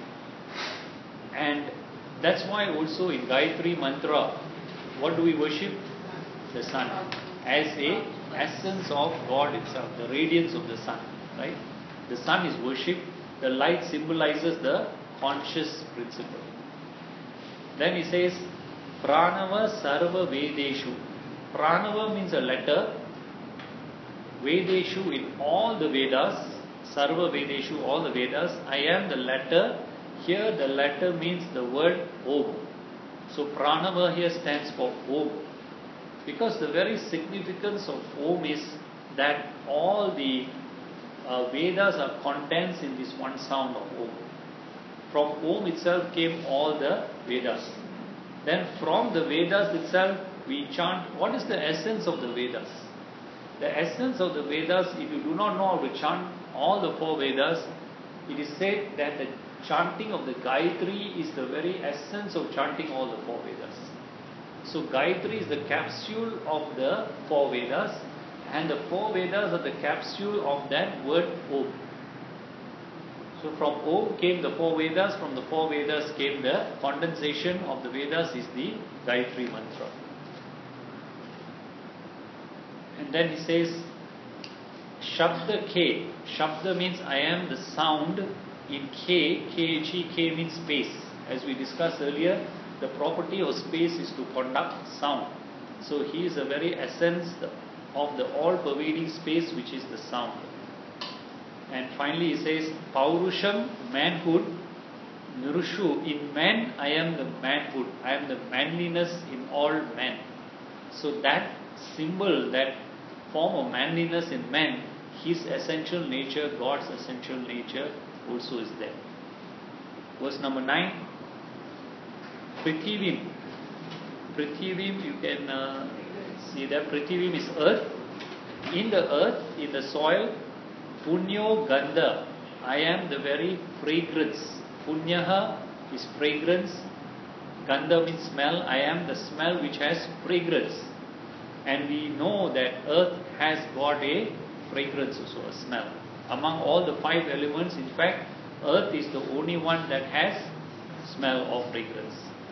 And that's why also in Gayatri Mantra, what do we worship? The sun. As a essence of God itself, the radiance of the sun. Right? The sun is worshipped. The light symbolizes the conscious principle. Then he says, Pranava Sarva Vedeshu. Pranava means a letter. Vedeshu, in all the Vedas, Sarva Vedeshu, all the Vedas, I am the letter. Here the letter means the word Om. So Pranava here stands for Om. Because the very significance of Om is that all the uh, Vedas are condensed in this one sound of Om. From Om itself came all the Vedas. Then from the Vedas itself, we chant. What is the essence of the Vedas? The essence of the Vedas, if you do not know how to chant all the four Vedas, it is said that the chanting of the Gayatri is the very essence of chanting all the four Vedas. So Gayatri is the capsule of the four Vedas, and the four Vedas are the capsule of that word Om. So from Om came the four Vedas, from the four Vedas came the condensation of the Vedas is the Gayatri mantra. And then he says, Shabda K. Shabda means I am the sound in K. K H E K means space. As we discussed earlier, the property of space is to conduct sound. So he is the very essence of the all-pervading space, which is the sound. And finally he says, Paurusham, manhood. Nurushu, in man I am the manhood. I am the manliness in all men. So that symbol, that form of manliness in man, his essential nature, God's essential nature also is there. Verse number nine. Prithivim. Prithivim, you can uh, see that Prithivim is earth. In the earth, in the soil, Punyo Gandha. I am the very fragrance. Punyaha is fragrance. Gandha means smell. I am the smell which has fragrance. And we know that earth has got a fragrance also, a smell. Among all the five elements, in fact, earth is the only one that has smell or fragrance.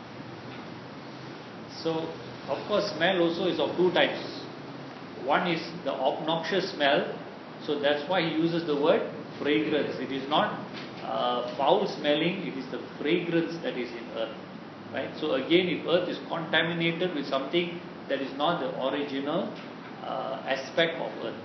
So, of course, smell also is of two types. One is the obnoxious smell. So that's why he uses the word fragrance. It is not uh, foul smelling, it is the fragrance that is in earth. Right? So again, if earth is contaminated with something that is not the original uh, aspect of earth.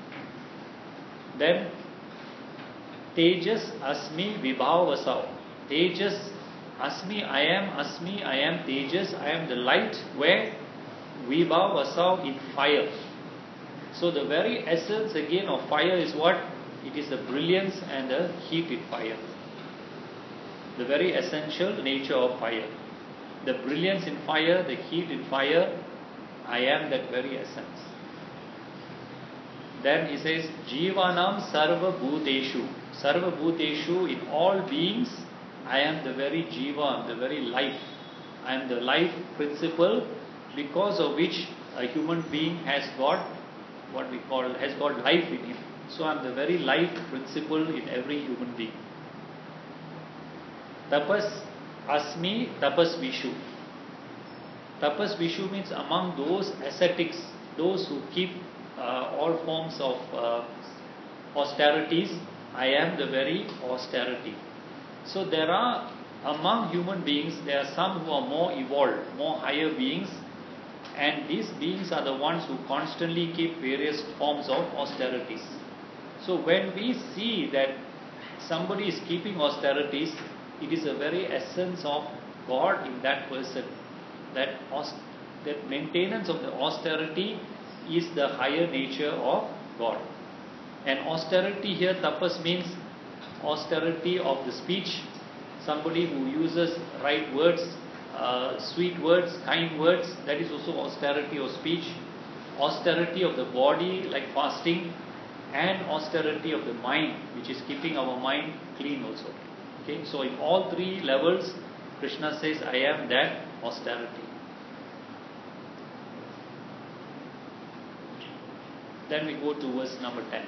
Then Tejas Asmi Vibhav Vasau. Tejas Asmi, I am Asmi, I am Tejas, I am the light where Vibhav Vasau in fire. So the very essence again of fire is what? It is the brilliance and the heat in fire. The very essential nature of fire. The brilliance in fire, the heat in fire, I am that very essence. Then he says, Jivanam Sarva Bhuteshu. Sarva Bhuteshu, in all beings, I am the very Jiva, the very life. I am the life principle because of which a human being has got what we call, has got life in him. So I am the very life principle in every human being. Tapas Asmi Tapas Vishu. Tapas Vishu means among those ascetics, those who keep uh, all forms of uh, austerities, I am the very austerity. So there are, among human beings, there are some who are more evolved, more higher beings, and these beings are the ones who constantly keep various forms of austerities. So when we see that somebody is keeping austerities, it is a very essence of God in that person. That, that maintenance of the austerity is the higher nature of God. And austerity here, tapas, means austerity of the speech. Somebody who uses right words, uh, sweet words, kind words, that is also austerity of speech. Austerity of the body, like fasting, and austerity of the mind, which is keeping our mind clean also. Okay, so in all three levels, Krishna says, I am that austerity. Then we go to verse number ten.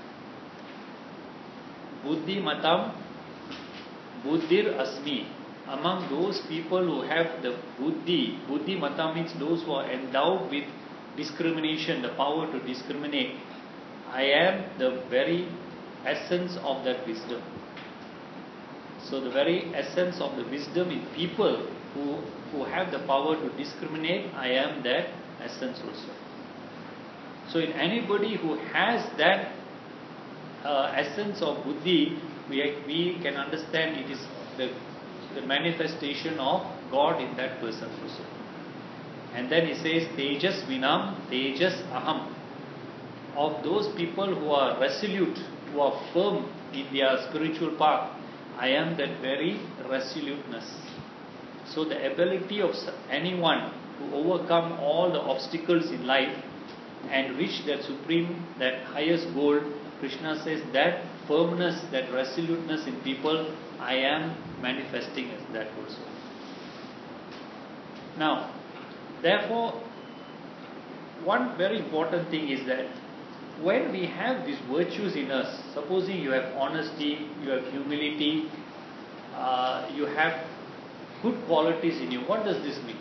Buddhi matam buddhir asmi. Among those people who have the buddhi, buddhi matam means those who are endowed with discrimination, the power to discriminate. I am the very essence of that wisdom. So the very essence of the wisdom in people who, who have the power to discriminate, I am that essence also. So in anybody who has that uh, essence of buddhi, we, we can understand it is the, the manifestation of God in that person also. And then he says, Tejas Vinam, Tejas Aham. Of those people who are resolute, who are firm in their spiritual path, I am that very resoluteness. So the ability of anyone to overcome all the obstacles in life and reach that supreme, that highest goal, Krishna says that firmness, that resoluteness in people, I am manifesting as that also. Now, therefore, one very important thing is that when we have these virtues in us, supposing you have honesty, you have humility, uh, you have good qualities in you, what does this mean?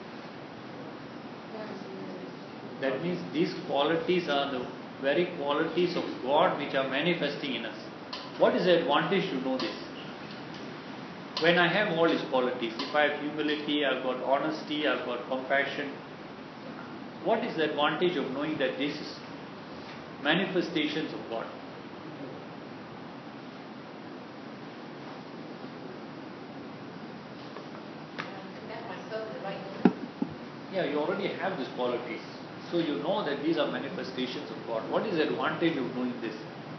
That means these qualities are the very qualities of God which are manifesting in us. What is the advantage to know this? When I have all these qualities, if I have humility, I've got honesty, I've got compassion, what is the advantage of knowing that this is manifestations of God? Yeah, you already have these qualities. So you know that these are manifestations of God. What is the advantage of knowing this?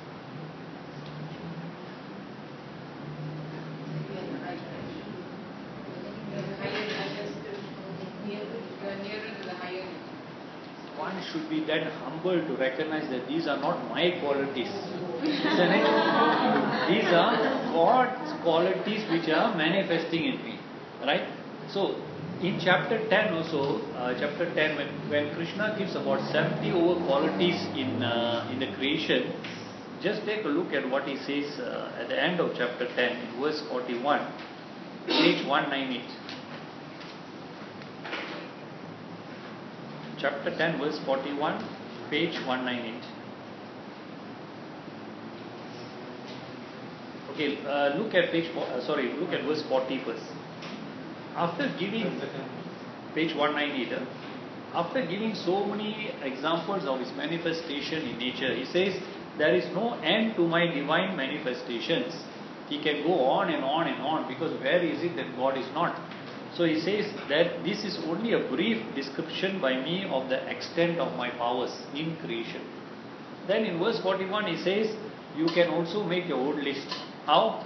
One should be that humble to recognize that these are not my qualities. Isn't it? These are God's qualities which are manifesting in me. Right? So, in chapter ten also, uh, chapter ten, when, when Krishna gives about seventy over qualities in uh, in the creation, just take a look at what he says uh, at the end of chapter ten, in verse forty-one, page one ninety-eight. Chapter ten, verse forty-one, page one ninety-eight. Okay, uh, look at page. Uh, sorry, look at verse forty first. After giving, page one ninety-eight, after giving so many examples of his manifestation in nature, he says, there is no end to my divine manifestations. He can go on and on and on, because where is it that God is not? So he says that this is only a brief description by me of the extent of my powers in creation. Then in verse forty-one he says, you can also make your own list. How?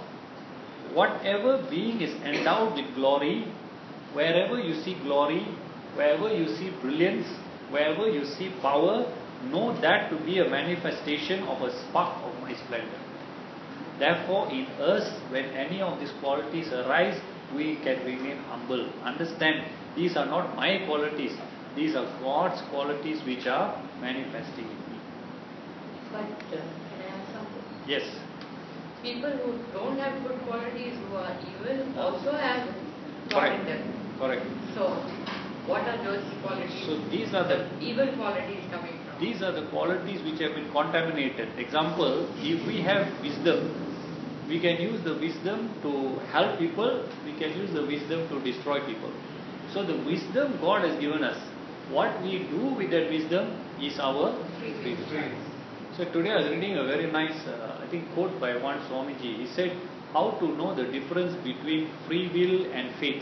Whatever being is endowed with glory, wherever you see glory, wherever you see brilliance, wherever you see power, know that to be a manifestation of a spark of my splendor. Therefore, in us, when any of these qualities arise, we can remain humble. Understand, these are not my qualities, these are God's qualities which are manifesting in me. But uh, can I ask something? Yes. People who don't have good qualities, who are evil, also have God in them. Correct. So, what are those qualities? So these are the evil qualities coming from. These are the qualities which have been contaminated. Example, if we have wisdom, we can use the wisdom to help people, we can use the wisdom to destroy people. So the wisdom God has given us, what we do with that wisdom is our free will. So today I was reading a very nice, uh, I think, quote by one Swamiji. He said, how to know the difference between free will and faith.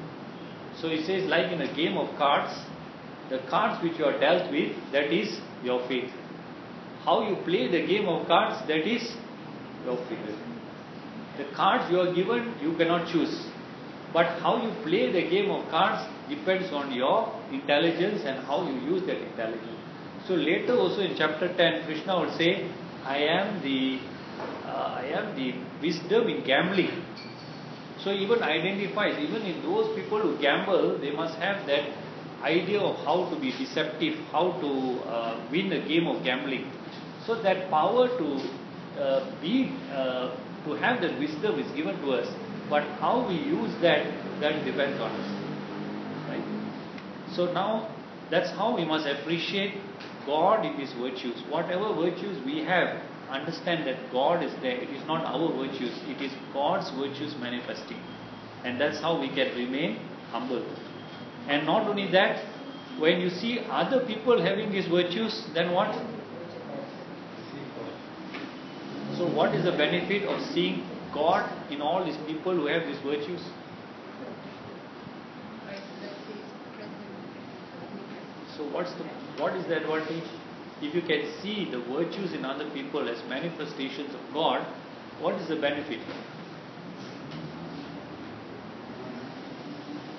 So he says, like in a game of cards, the cards which you are dealt with, that is your faith. How you play the game of cards, that is your free will. The cards you are given, you cannot choose. But how you play the game of cards depends on your intelligence and how you use that intelligence. So later also in chapter ten, Krishna would say, I am the uh, I am the wisdom in gambling. So even identifies, even in those people who gamble, they must have that idea of how to be deceptive, how to uh, win a game of gambling. So that power to uh, be, uh, to have that wisdom is given to us. But how we use that, that depends on us. Right? So now, that's how we must appreciate God in His virtues. Whatever virtues we have, understand that God is there. It is not our virtues, it is God's virtues manifesting. And that's how we can remain humble. And not only that, when you see other people having these virtues, then what? So what is the benefit of seeing God in all these people who have these virtues? So what's the what is the advantage? If you can see the virtues in other people as manifestations of God, what is the benefit?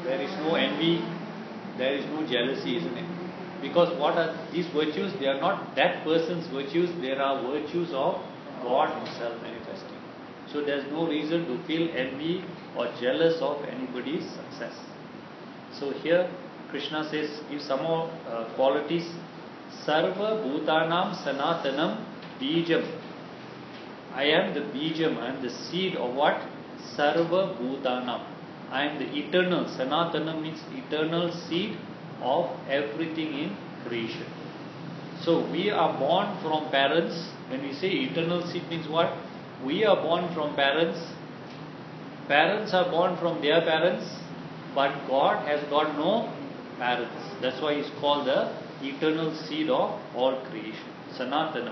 There is no envy, there is no jealousy, isn't it? Because what are these virtues? They are not that person's virtues, they are virtues of God Himself manifesting. So there is no reason to feel envy or jealous of anybody's success. So here Krishna says, give some more uh, qualities. Sarva Bhutanam Sanatanam Bijam. I am the Bijam, I am the seed of what? Sarva Bhutanam. I am the eternal. Sanatanam means eternal seed of everything in creation. So we are born from parents. When we say eternal seed means what? We are born from parents. Parents are born from their parents. But God has got no parents. That's why He's called the eternal seed of all creation. Sanatanam.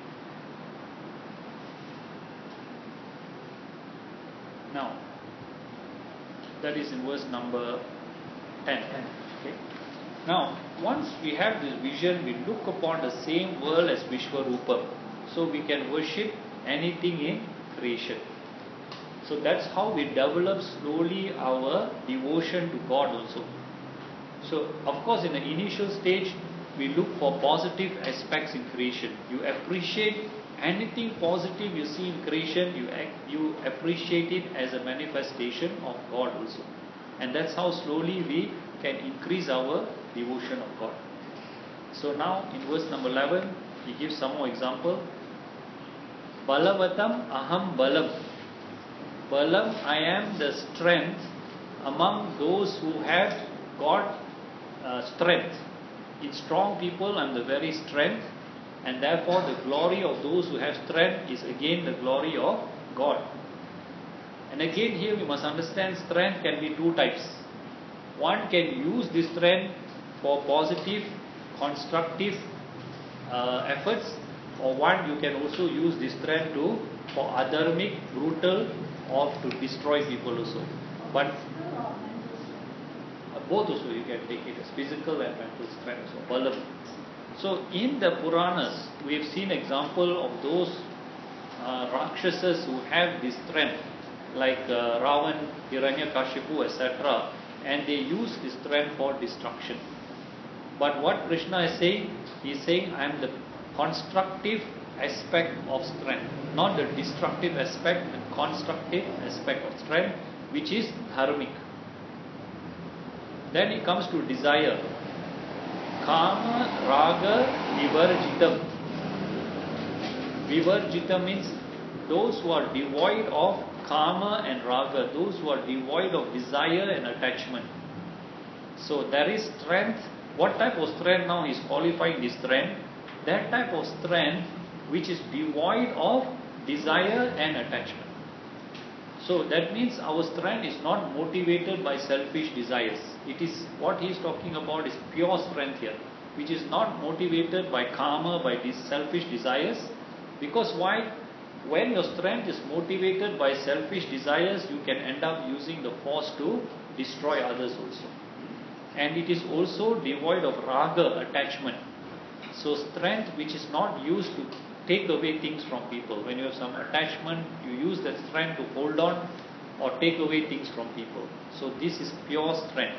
Now, that is in verse number ten. Okay. Now, once we have this vision, we look upon the same world as Vishwarupa. So we can worship anything in creation. So that's how we develop slowly our devotion to God also. So, of course, in the initial stage, we look for positive aspects in creation. You appreciate anything positive you see in creation, you you appreciate it as a manifestation of God also. And that's how slowly we can increase our devotion of God. So now in verse number eleven, he gives some more example. Balavatam aham balam. Balam, I am the strength among those who have got uh, strength. In strong people, I am the very strength. And therefore the glory of those who have strength is again the glory of God. And again here we must understand strength can be two types. One can use this strength for positive, constructive uh, efforts, or one you can also use this strength to for adharmic, brutal, or to destroy people also. But uh, both also you can take it as physical and mental strength. So balam. So in the Puranas, we have seen example of those uh, Rakshasas who have this strength, like uh, Ravan, Hiranyakashipu, et cetera. And they use this strength for destruction. But what Krishna is saying, he is saying, I am the constructive aspect of strength, not the destructive aspect, the constructive aspect of strength, which is dharmic. Then it comes to desire. Kama raga vivarjitam. Vivarjita means those who are devoid of kama and raga, those who are devoid of desire and attachment. So there is strength. What type of strength now is qualifying this strength? That type of strength which is devoid of desire and attachment. So that means our strength is not motivated by selfish desires. It is what he is talking about is pure strength here, which is not motivated by karma, by these selfish desires. Because why? When your strength is motivated by selfish desires, you can end up using the force to destroy others also. And it is also devoid of raga, attachment. So strength which is not used to take away things from people. When you have some attachment, you use that strength to hold on or take away things from people. So this is pure strength.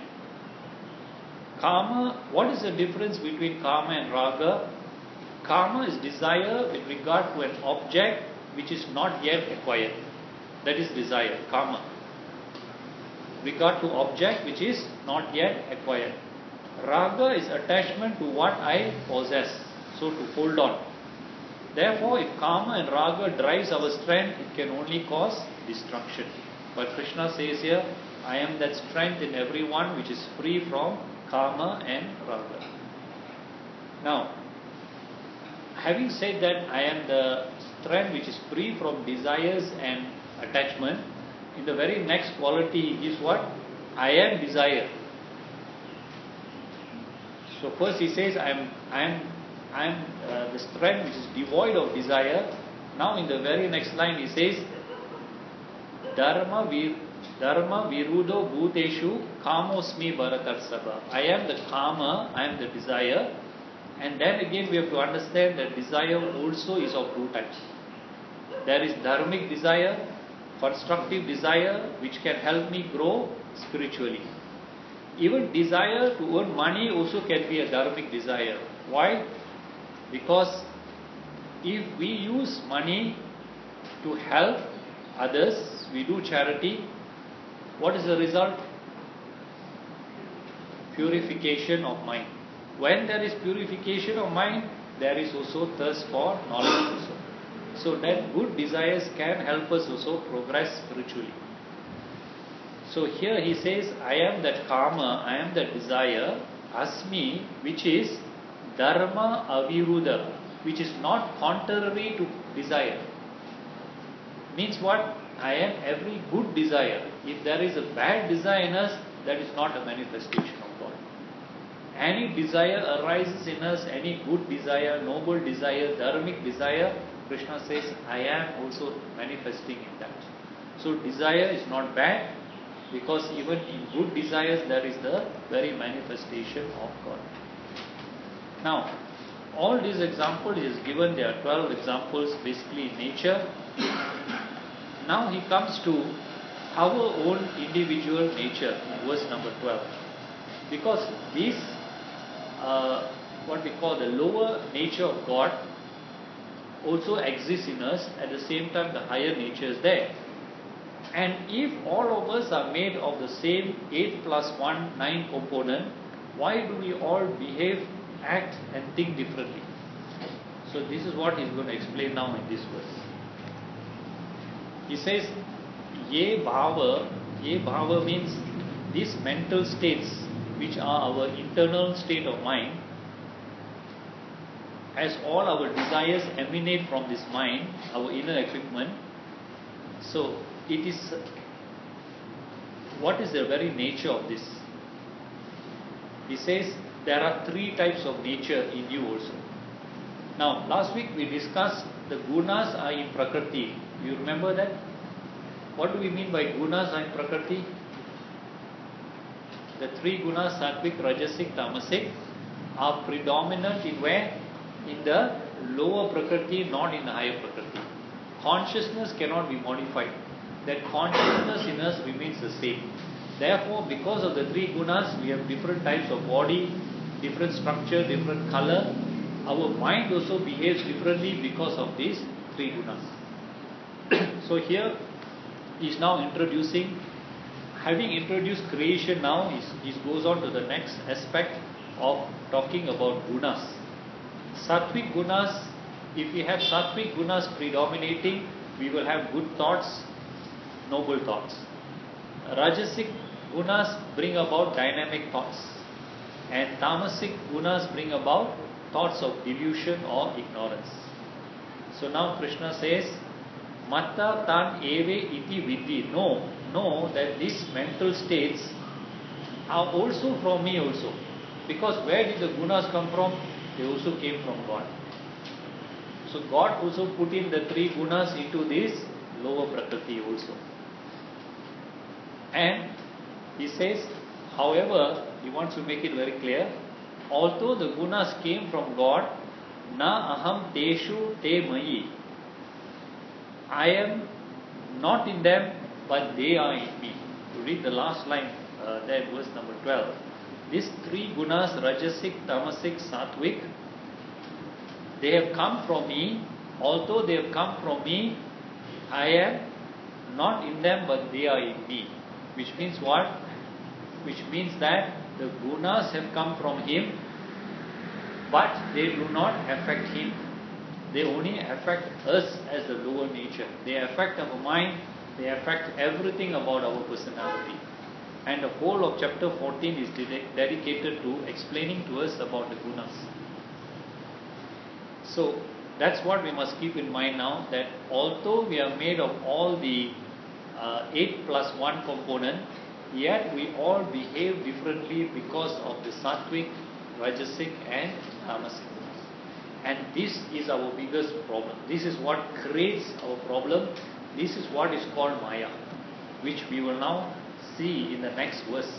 Karma, what is the difference between karma and raga? Karma is desire with regard to an object which is not yet acquired. That is desire, karma. Regard to object which is not yet acquired. Raga is attachment to what I possess. So to hold on. Therefore, if karma and raga drives our strength, it can only cause destruction. But Krishna says here, I am that strength in everyone which is free from karma and raga. Now, having said that I am the strength which is free from desires and attachment, in the very next quality he gives what? I am desire. So first he says I am I am I am uh, the strength which is devoid of desire. Now in the very next line he says Dharma vir Dharma virudo bhuteshu kamosmi bharatarsabha. I am the karma, I am the desire. And then again we have to understand that desire also is of two types. There is dharmic desire, constructive desire, which can help me grow spiritually. Even desire to earn money also can be a dharmic desire. Why? Because if we use money to help others, we do charity, what is the result? Purification of mind. When there is purification of mind, there is also thirst for knowledge also. So that good desires can help us also progress spiritually. So here he says, I am that karma, I am that desire, asmi, which is dharma aviruddha, which is not contrary to desire. Means what? I am every good desire. If there is a bad desire in us, that is not a manifestation of God. Any desire arises in us, any good desire, noble desire, dharmic desire, Krishna says, I am also manifesting in that. So desire is not bad, because even in good desires there is the very manifestation of God. Now, all these examples is given, there are twelve examples basically in nature. Now he comes to our own individual nature, verse number twelve. Because this, uh, what we call the lower nature of God, also exists in us, at the same time the higher nature is there. And if all of us are made of the same eight plus one, nine component, why do we all behave, act and think differently? So this is what he's going to explain now in this verse. He says, Ye bhava, ye bhava means these mental states which are our internal state of mind, as all our desires emanate from this mind, our inner equipment. So it is, what is the very nature of this? He says there are three types of nature in you also. Now last week we discussed the gunas are in Prakriti. You remember that? What do we mean by gunas are in Prakriti? The three gunas, sattvic, rajasic, tamasic, are predominant in where? In the lower Prakriti, not in the higher Prakriti. Consciousness cannot be modified. That consciousness in us remains the same. Therefore, because of the three gunas, we have different types of body, different structure, different color. Our mind also behaves differently because of these three gunas. So here he is now introducing, having introduced creation now, he goes on to the next aspect of talking about gunas. Sattvic gunas, if we have sattvic gunas predominating, we will have good thoughts, noble thoughts. Rajasic gunas bring about dynamic thoughts, and tamasic gunas bring about thoughts of delusion or ignorance. So now Krishna says, Matta tan eve iti vidhi. Know, know that these mental states are also from me also. Because where did the gunas come from? They also came from God. So God also put in the three gunas into this lower Prakriti also. And he says, however, he wants to make it very clear, although the gunas came from God, na aham teshu te mayi. I am not in them, but they are in me. To read the last line, uh, there, verse number twelve. These three gunas, rajasic, tamasic, sattvic, they have come from me. Although they have come from me, I am not in them, but they are in me. Which means what? Which means that the gunas have come from him, but they do not affect him. They only affect us as the lower nature. They affect our mind, they affect everything about our personality. And the whole of chapter fourteen is dedicated to explaining to us about the gunas. So that's what we must keep in mind now, that although we are made of all the uh, eight plus one component, yet we all behave differently because of the sattvic, rajasic and tamasic. And this is our biggest problem. This is what creates our problem. This is what is called Maya, which we will now see in the next verse.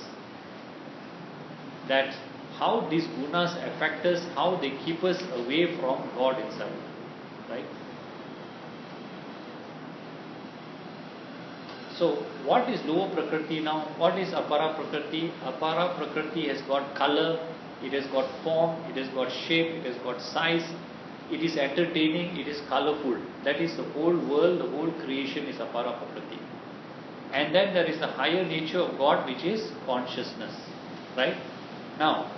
That how these gunas affect us, how they keep us away from God Himself. Right? So what is lower Prakriti now? What is Apara Prakriti? Apara Prakriti has got color, it has got form, it has got shape, it has got size, it is entertaining, it is colorful. That is the whole world, the whole creation is Apara Prakriti. And then there is the higher nature of God, which is consciousness. Right? Now,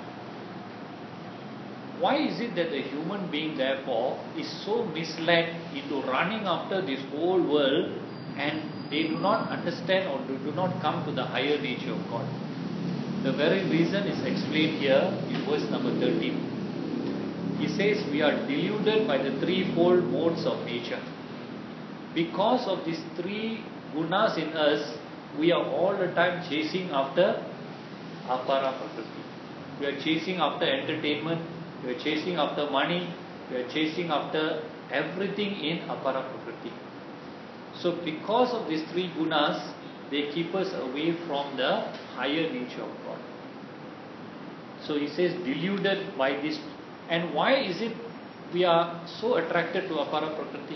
why is it that the human being therefore is so misled into running after this whole world and they do not understand or do not come to the higher nature of God? The very reason is explained here in verse number thirteen. He says we are deluded by the threefold modes of nature. Because of these three gunas in us, we are all the time chasing after Apara Prakriti. We are chasing after entertainment, we are chasing after money, we are chasing after everything in Apara Prakriti. So because of these three gunas, they keep us away from the higher nature of God. So he says deluded by this. And why is it we are so attracted to Apara Prakriti?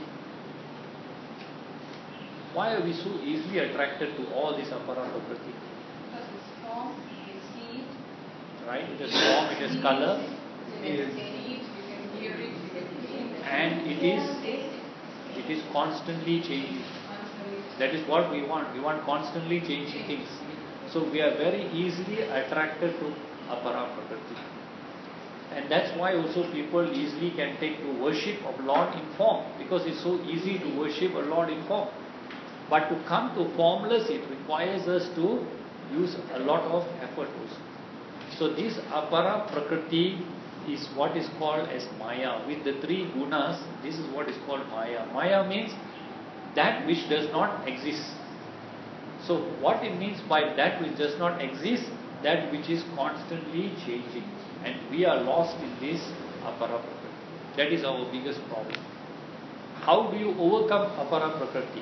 Why are we so easily attracted to all this Apara Prakriti? Because it's form, it is heat. Right? It is form, it is color. You can see it, you can hear it, you can see it. And it is it is constantly changing. That is what we want. We want constantly changing things. So we are very easily attracted to Apara Prakriti. And that's why also people easily can take to worship of Lord in form, because it's so easy to worship a Lord in form. But to come to formless, it requires us to use a lot of effort also. So this Apara Prakriti is what is called as Maya. With the three gunas, this is what is called Maya. Maya means that which does not exist. So what it means by that which does not exist, that which is constantly changing. And we are lost in this Apara Prakriti. That is our biggest problem. How do you overcome Apara Prakriti?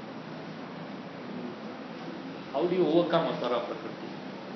How do you overcome Apara Prakriti?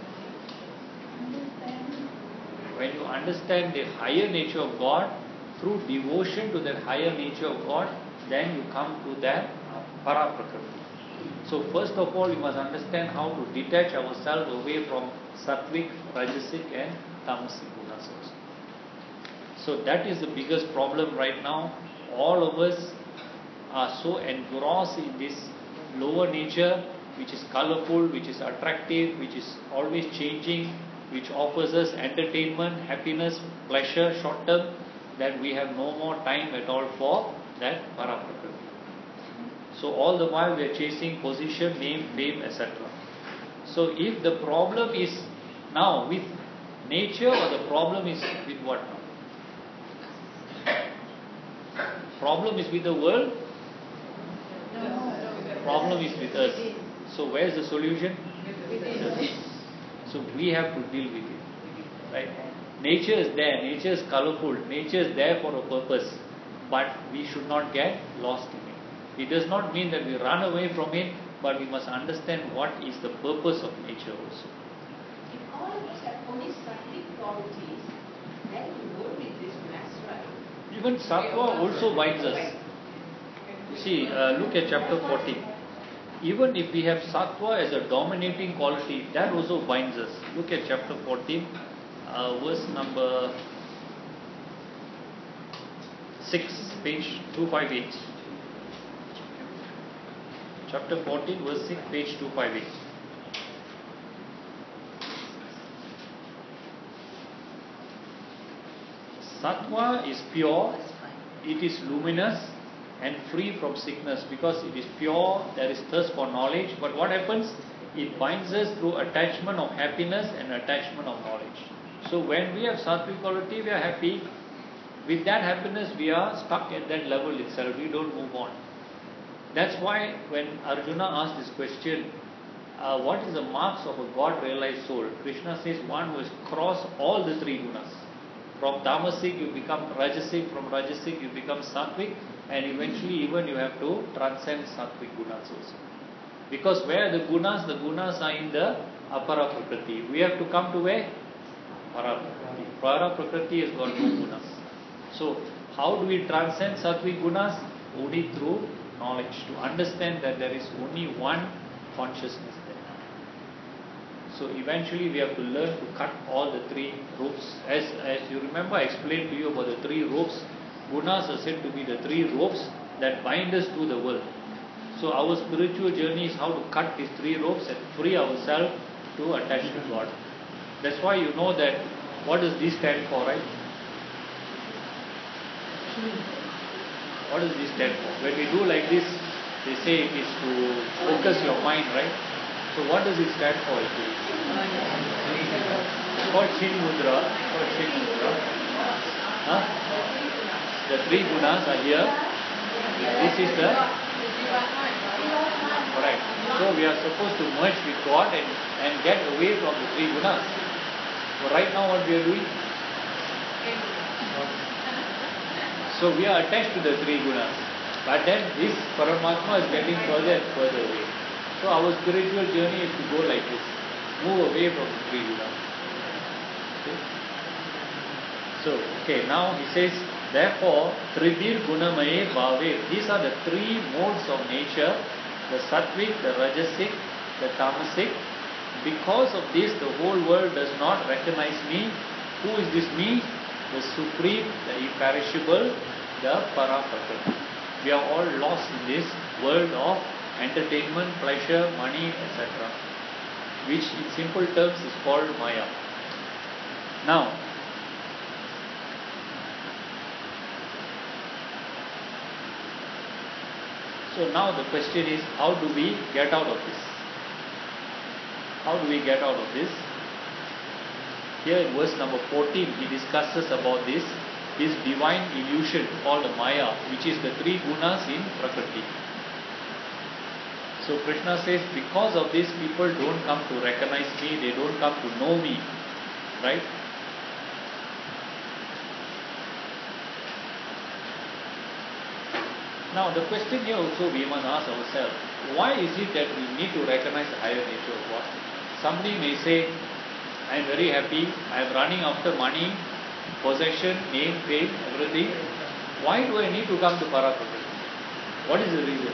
When you understand the higher nature of God, through devotion to that higher nature of God, then you come to that Para Prakriti. So first of all, we must understand how to detach ourselves away from Sattvic, Rajasic and Tamasic gunas also. So that is the biggest problem right now. All of us are so engrossed in this lower nature, which is colorful, which is attractive, which is always changing, which offers us entertainment, happiness, pleasure, short term, that we have no more time at all for that Para Prakriti. So all the while we are chasing position, name, fame, et cetera. So if the problem is now with nature, or the problem is with what now? Problem is with the world? Problem is with us. So where is the solution? So we have to deal with it. Right? Nature is there, nature is colorful, nature is there for a purpose. But we should not get lost in it. It does not mean that we run away from it, but we must understand what is the purpose of nature also. If all of us have only sattvic qualities, then we won't be this mass, right? Even sattva also binds us. You see, uh, look at chapter fourteen. Even if we have sattva as a dominating quality, that also binds us. Look at chapter fourteen, uh, verse number six, page two fifty-eight. Chapter fourteen, verse six, page two fifty-eight. Sattva is pure, it is luminous and free from sickness, because it is pure, there is thirst for knowledge. But what happens? It binds us through attachment of happiness and attachment of knowledge. So when we have sattvic quality, we are happy. With that happiness, we are stuck at that level itself. We don't move on. That's why when Arjuna asked this question, uh, what is the marks of a God-realized soul? Krishna says one who has crossed all the three gunas. From tamasic you become rajasic, from rajasic you become sattvic, and eventually even you have to transcend sattvic gunas also. Because where the gunas, the gunas are in the Apara Prakriti. We have to come to where? Para Prakriti. Para Prakriti has got no gunas. So how do we transcend sattvic gunas? Only through knowledge. To understand that there is only one consciousness there. So eventually we have to learn to cut all the three ropes. As, as you remember, I explained to you about the three ropes. Gunas are said to be the three ropes that bind us to the world. So our spiritual journey is how to cut these three ropes and free ourselves to attach to God. That's why you know that, what does this stand for, right? What does this stand for? When we do like this, they say it is to focus your mind, right? So what does it stand for actually? It's called Chin Mudra. It's called Chin Mudra. Huh? The three gunas are here. This is the... Correct. So we are supposed to merge with God and, and get away from the three gunas. So right now what we are doing? So we are attached to the three gunas. But then this Paramatma is getting further and further away. So our spiritual journey is to go like this. Move away from the three gunas. Okay? So, okay, now he says, therefore, Tribir Gunamaye Bhave. These are the three modes of nature, the Sattvic, the Rajasic, the Tamasic. Because of this, the whole world does not recognize me. Who is this me? The Supreme, the Imperishable, the Paraprakriti. We are all lost in this world of entertainment, pleasure, money, et cetera. Which in simple terms is called Maya. Now, so now the question is, how do we get out of this? How do we get out of this? Here in verse number fourteen, he discusses about this, this divine illusion called Maya, which is the three gunas in Prakriti. So Krishna says, because of this, people don't come to recognize me, they don't come to know me. Right? Now the question here also we must ask ourselves, why is it that we need to recognize the higher nature of God? Somebody may say, I am very happy, I am running after money, possession, name, fame, everything. Why do I need to come to Paraprakriti? What is the reason?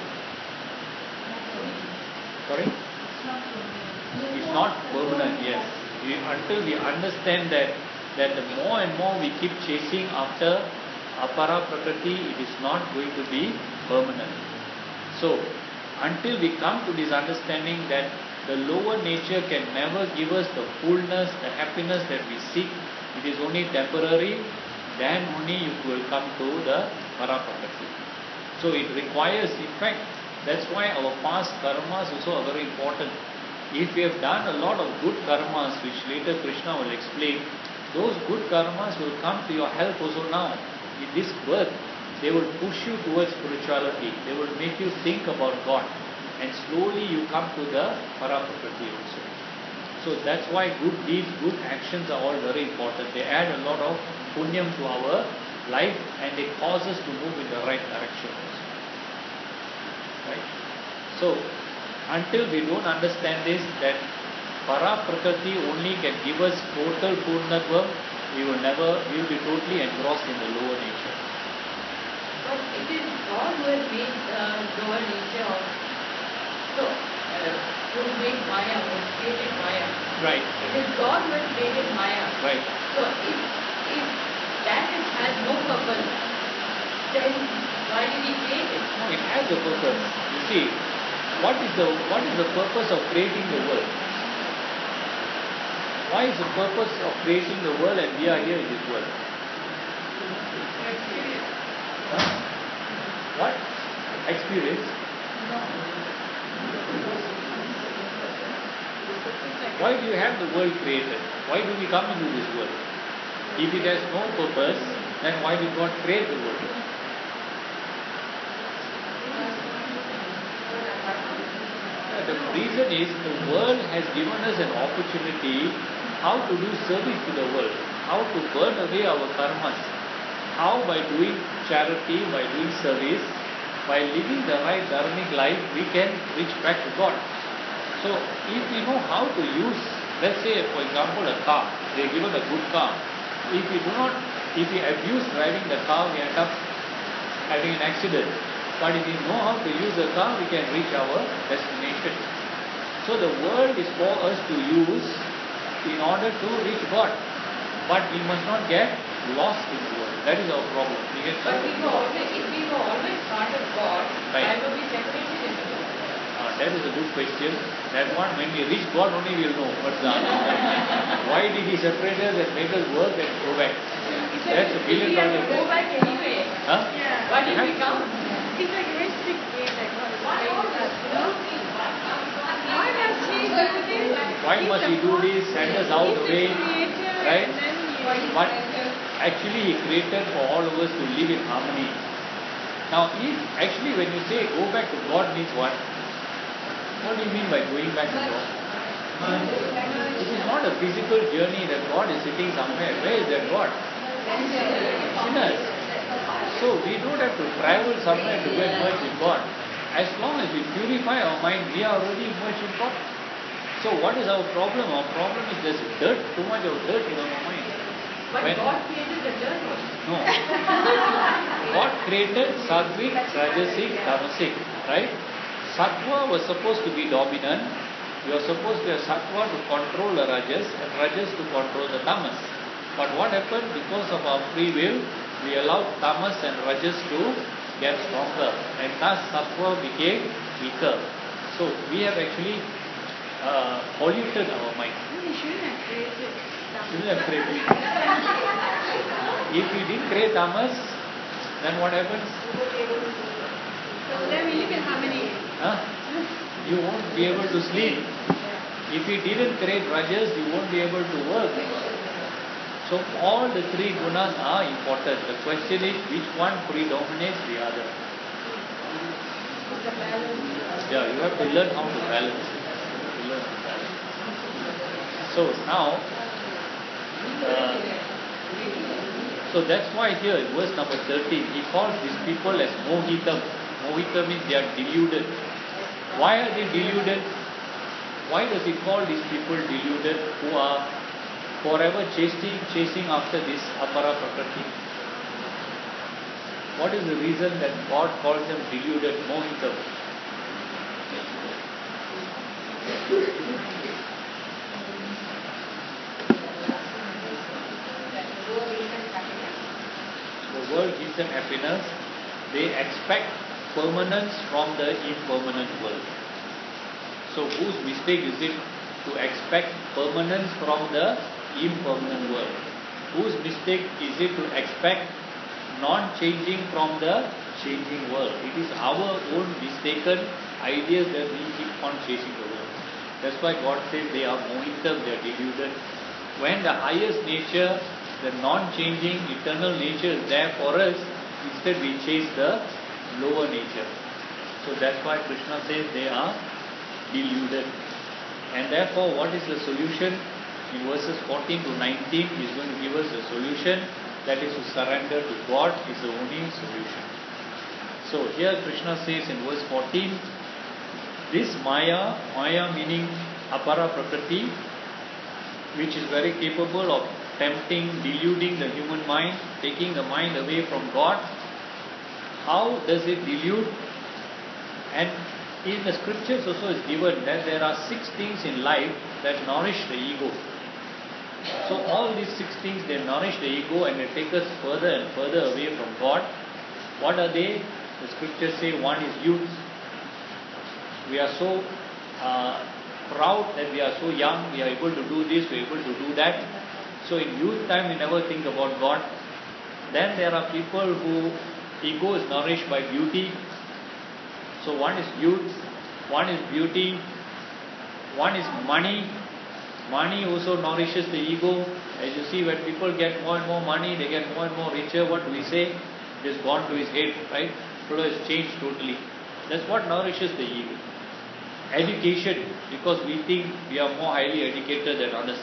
Sorry? It's not permanent, yes. We, until we understand that, that the more and more we keep chasing after Apara Prakriti, it is not going to be permanent. So, until we come to this understanding that the lower nature can never give us the fullness, the happiness that we seek, it is only temporary, then only you will come to the Para Prakriti. So it requires, in fact, that's why our past karmas also are very important. If we have done a lot of good karmas, which later Krishna will explain, those good karmas will come to your help also now. In this birth, they will push you towards spirituality. They will make you think about God. And slowly you come to the Paraprakriti also. So that's why good deeds, good actions are all very important. They add a lot of punyam to our life and they cause us to move in the right direction also. Right? So, until we don't understand this, that Paraprakriti only can give us total Purnatva, we will never, we will be totally engrossed in the lower nature. But it is God who has made the lower nature of, so, uh, who made Maya, who has created Maya. Right. It is God who has created Maya. Right. So if, if that is, has no purpose, then why did he create it? No, it has a purpose. You see, what is the what is the purpose of creating the world? Why is the purpose of creating the world and we are here in this world? Huh? What? Experience? Why do you have the world created? Why do we come into this world? If it has no purpose, then why did God create the world? Yeah, the reason is the world has given us an opportunity how to do service to the world, how to burn away our karmas, how by doing charity, by doing service, by living the right dharmic life, we can reach back to God. So, if we know how to use, let's say, for example, a car, they are given a good car. If we do not, if we abuse driving the car, we end up having an accident. But if we know how to use the car, we can reach our destination. So the world is for us to use in order to reach God. But we must not get lost in the world. That is our problem. We get But we were always, if we were always part of God, Right. why were we separated in the world? Uh, that is a good question. That one, when we reach God only we will know what's the answer. Why did He separate us and make us work and go back? That's a If billion we have dollar to go question. back anyway, Huh? Yeah. why did we come? It's like a very strict way that God is playing with us, you know. Why must He do this? Why He's must the He do God. this, send us out He's the the way? creator, Right? and then He But actually He created for all of us to live in harmony. Now, if actually when you say go back to God means what? What do you mean by going back to God? It is not a physical journey that God is sitting somewhere. Where is that God? Sinners. So we don't have to travel somewhere to get merged with God. As long as we purify our mind, we are already merged with God. So what is our problem? Our problem is there's dirt, too much of dirt in our mind. But When- God created the dirt also. No. God created Sattvic, Rajasic, Tamasic, right? Sattva was supposed to be dominant. You are supposed to have Sattva to control the Rajas and Rajas to control the Tamas. But what happened? Because of our free will, we allowed Tamas and Rajas to get stronger. And thus Sattva became weaker. So we have actually uh, polluted our mind. He shouldn't have created some. Shouldn't have created. If we didn't create Tamas, then what happens? So then we live in harmony. Huh? You won't be able to sleep. If you didn't create Rajas, you won't be able to work. So all the three gunas are important. The question is which one predominates the other. The balance. Yeah, you have to learn how to balance. You have to learn to balance. So now, uh, so that's why here in verse number thirteen, he calls these people as Mohitam. Mohitam means they are deluded. Why are they deluded? Why does he call these people deluded who are forever chasing, chasing after this Apara Prakriti? What is the reason that God calls them deluded, Mohitam? The world gives them happiness. They expect permanence from the impermanent world. So whose mistake is it to expect permanence from the impermanent world? Whose mistake is it to expect non-changing from the changing world? It is our own mistaken ideas that we keep on chasing the world. That's why God says they are mohitam, they are deluded. When the highest nature, the non-changing eternal nature is there for us, instead we chase the lower nature. So that's why Krishna says they are deluded. And therefore, what is the solution? In verses fourteen to nineteen, he is going to give us a solution. That is to surrender to God is the only solution. So here Krishna says in verse fourteen, this Maya, Maya meaning Apara Prakriti, which is very capable of tempting, deluding the human mind, taking the mind away from God. How does it delude? And in the scriptures also is given that there are six things in life that nourish the ego. So all these six things, they nourish the ego and they take us further and further away from God. What are they? The scriptures say one is youth. We are so uh, proud that we are so young, we are able to do this, we are able to do that. So in youth time we never think about God. Then there are people who ego is nourished by beauty. So one is youth, one is beauty, one is money. Money also nourishes the ego. As you see, when people get more and more money, they get more and more richer. What do we say? It has gone to his head, right? Fellow has changed totally. That's what nourishes the ego. Education, because we think we are more highly educated than others.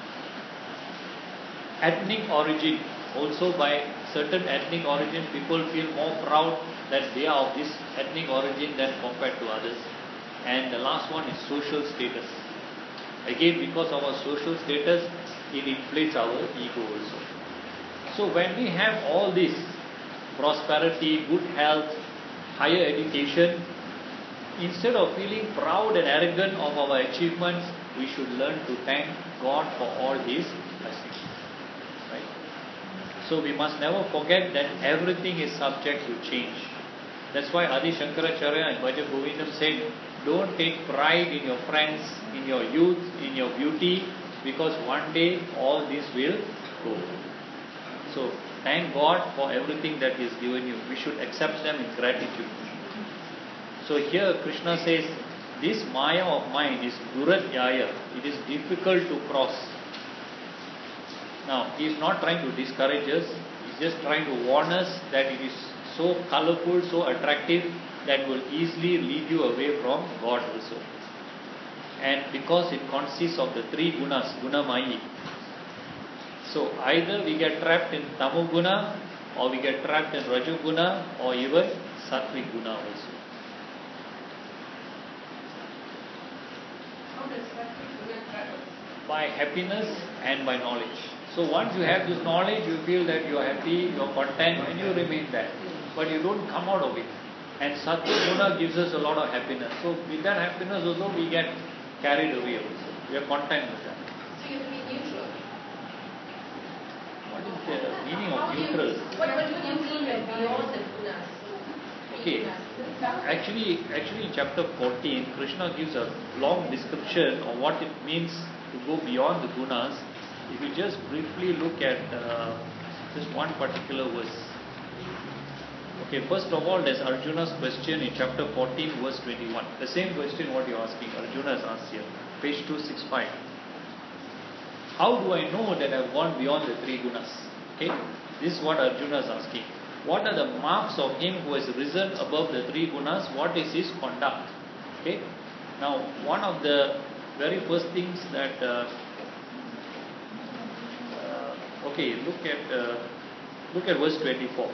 Ethnic origin, also by certain ethnic origin, people feel more proud that they are of this ethnic origin than compared to others. And the last one is social status. Again, because of our social status, it inflates our ego also. So when we have all this, prosperity, good health, higher education, instead of feeling proud and arrogant of our achievements, we should learn to thank God for all His blessings. Right? So we must never forget that everything is subject to change. That's why Adi Shankaracharya and Bhaja Govindam said, don't take pride in your friends, in your youth, in your beauty, because one day all this will go. So thank God for everything that He has given you. We should accept them in gratitude. So here Krishna says, this Maya of mine is Durat Yaya. It is difficult to cross. Now, He is not trying to discourage us. He is just trying to warn us that it is so colorful, so attractive, that will easily lead you away from God also. And because it consists of the three gunas, Gunamayi. So either we get trapped in Tamoguna, or we get trapped in Rajoguna, or even Sattvic Guna also. How does Sattvic Guna travel? By happiness and by knowledge. So once you have this knowledge, you feel that you are happy, you are content, and you remain there. But you don't come out of it. And Sattvic Guna gives us a lot of happiness. So with that happiness also, we get carried away also. We are content with that. So you have to be neutral. What is the meaning How of do you- neutral? What, what do you mean by beyond the gunas? Okay. Actually, actually in chapter fourteen, Krishna gives a long description of what it means to go beyond the gunas. If you just briefly look at uh, just one particular verse. Okay, first of all, there's Arjuna's question in chapter fourteen, verse twenty-one. The same question what you're asking, Arjuna has asked here. Page two sixty-five. How do I know that I've gone beyond the three gunas? Okay, this is what Arjuna is asking. What are the marks of him who has risen above the three gunas? What is his conduct? Okay, now one of the very first things that uh, uh, okay, look at uh, look at verse twenty-four.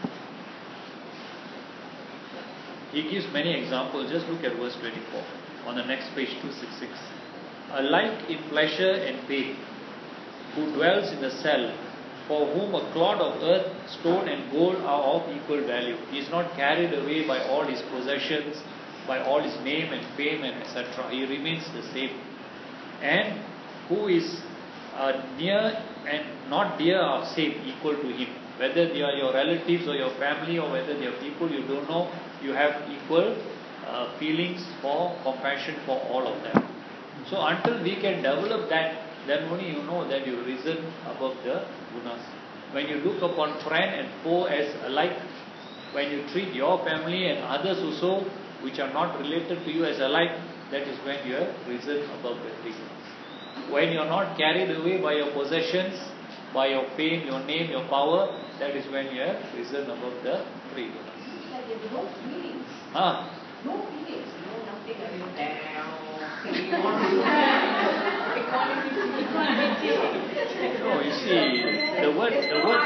He gives many examples. Just look at verse twenty-four on the next page, two sixty-six. Alike in pleasure and pain, who dwells in the cell, for whom a clod of earth, stone and gold are of equal value. He is not carried away by all his possessions, by all his name and fame and et cetera. He remains the same. And who is uh, near and not dear are same, equal to him. Whether they are your relatives or your family, or whether they are people you don't know, you have equal uh, feelings for compassion for all of them. So until we can develop that, then only you know that you have risen above the gunas. When you look upon friend and foe as alike, when you treat your family and others also which are not related to you as alike, that is when you have risen above the three gunas. When you are not carried away by your possessions, by your fame, your name, your power, that is when you have risen above the three gunas. Like there are no feelings. Ah. No feelings. No nothing. Like you down. No, you see, the word, the word,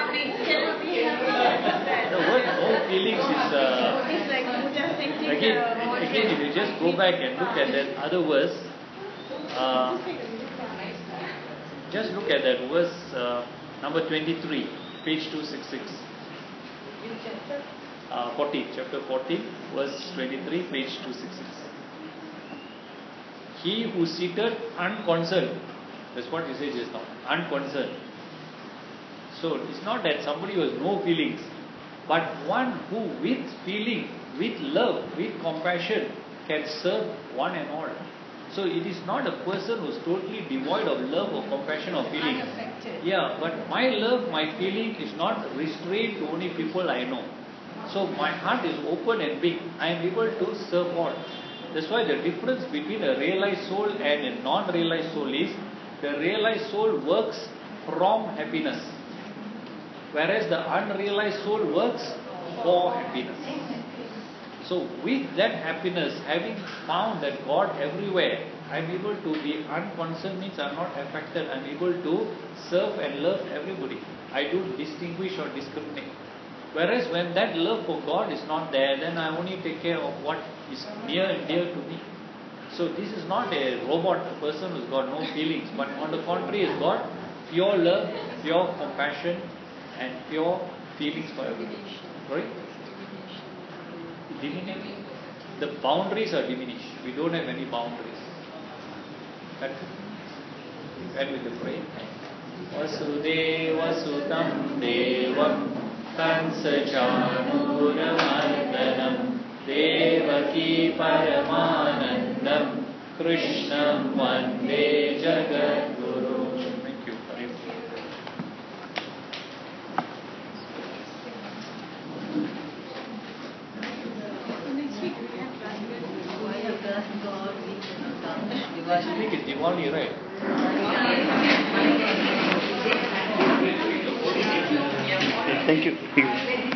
the word no feelings is, uh, again, again, if you just go back and look at that other verse, uh, just look at that verse, uh, number twenty-three, page two sixty-six. Uh, fourteen, chapter fourteen, verse twenty-three, page two sixty-six. He who seated unconcerned, that's what he says just now, unconcerned. So it's not that somebody who has no feelings, but one who with feeling, with love, with compassion can serve one and all. So it is not a person who is totally devoid of love or compassion or feeling. Unaffected. Yeah, but my love, my feeling is not restrained to only people I know. So my heart is open and big. I am able to serve all. That's why the difference between a realized soul and a non-realized soul is, the realized soul works from happiness, whereas the unrealized soul works for happiness. So with that happiness, having found that God everywhere, I am able to be unconcerned, means I am not affected. I am able to serve and love everybody. I don't distinguish or discriminate. Whereas when that love for God is not there, then I only take care of what is near and dear to me. So this is not a robot, a person who's got no feelings, but on the contrary, has got pure love, pure compassion, and pure feelings for everybody. Right? Divinity. the boundaries are diminished. We don't have any boundaries. That, that with the prayer. Vasudeva Sutam Devam Kansachanuramardanam Devaki Paramanandam Krishnam Vande Jagadguru. Thank you. Next week we have why you God Next week is Diwali, right? Thank you.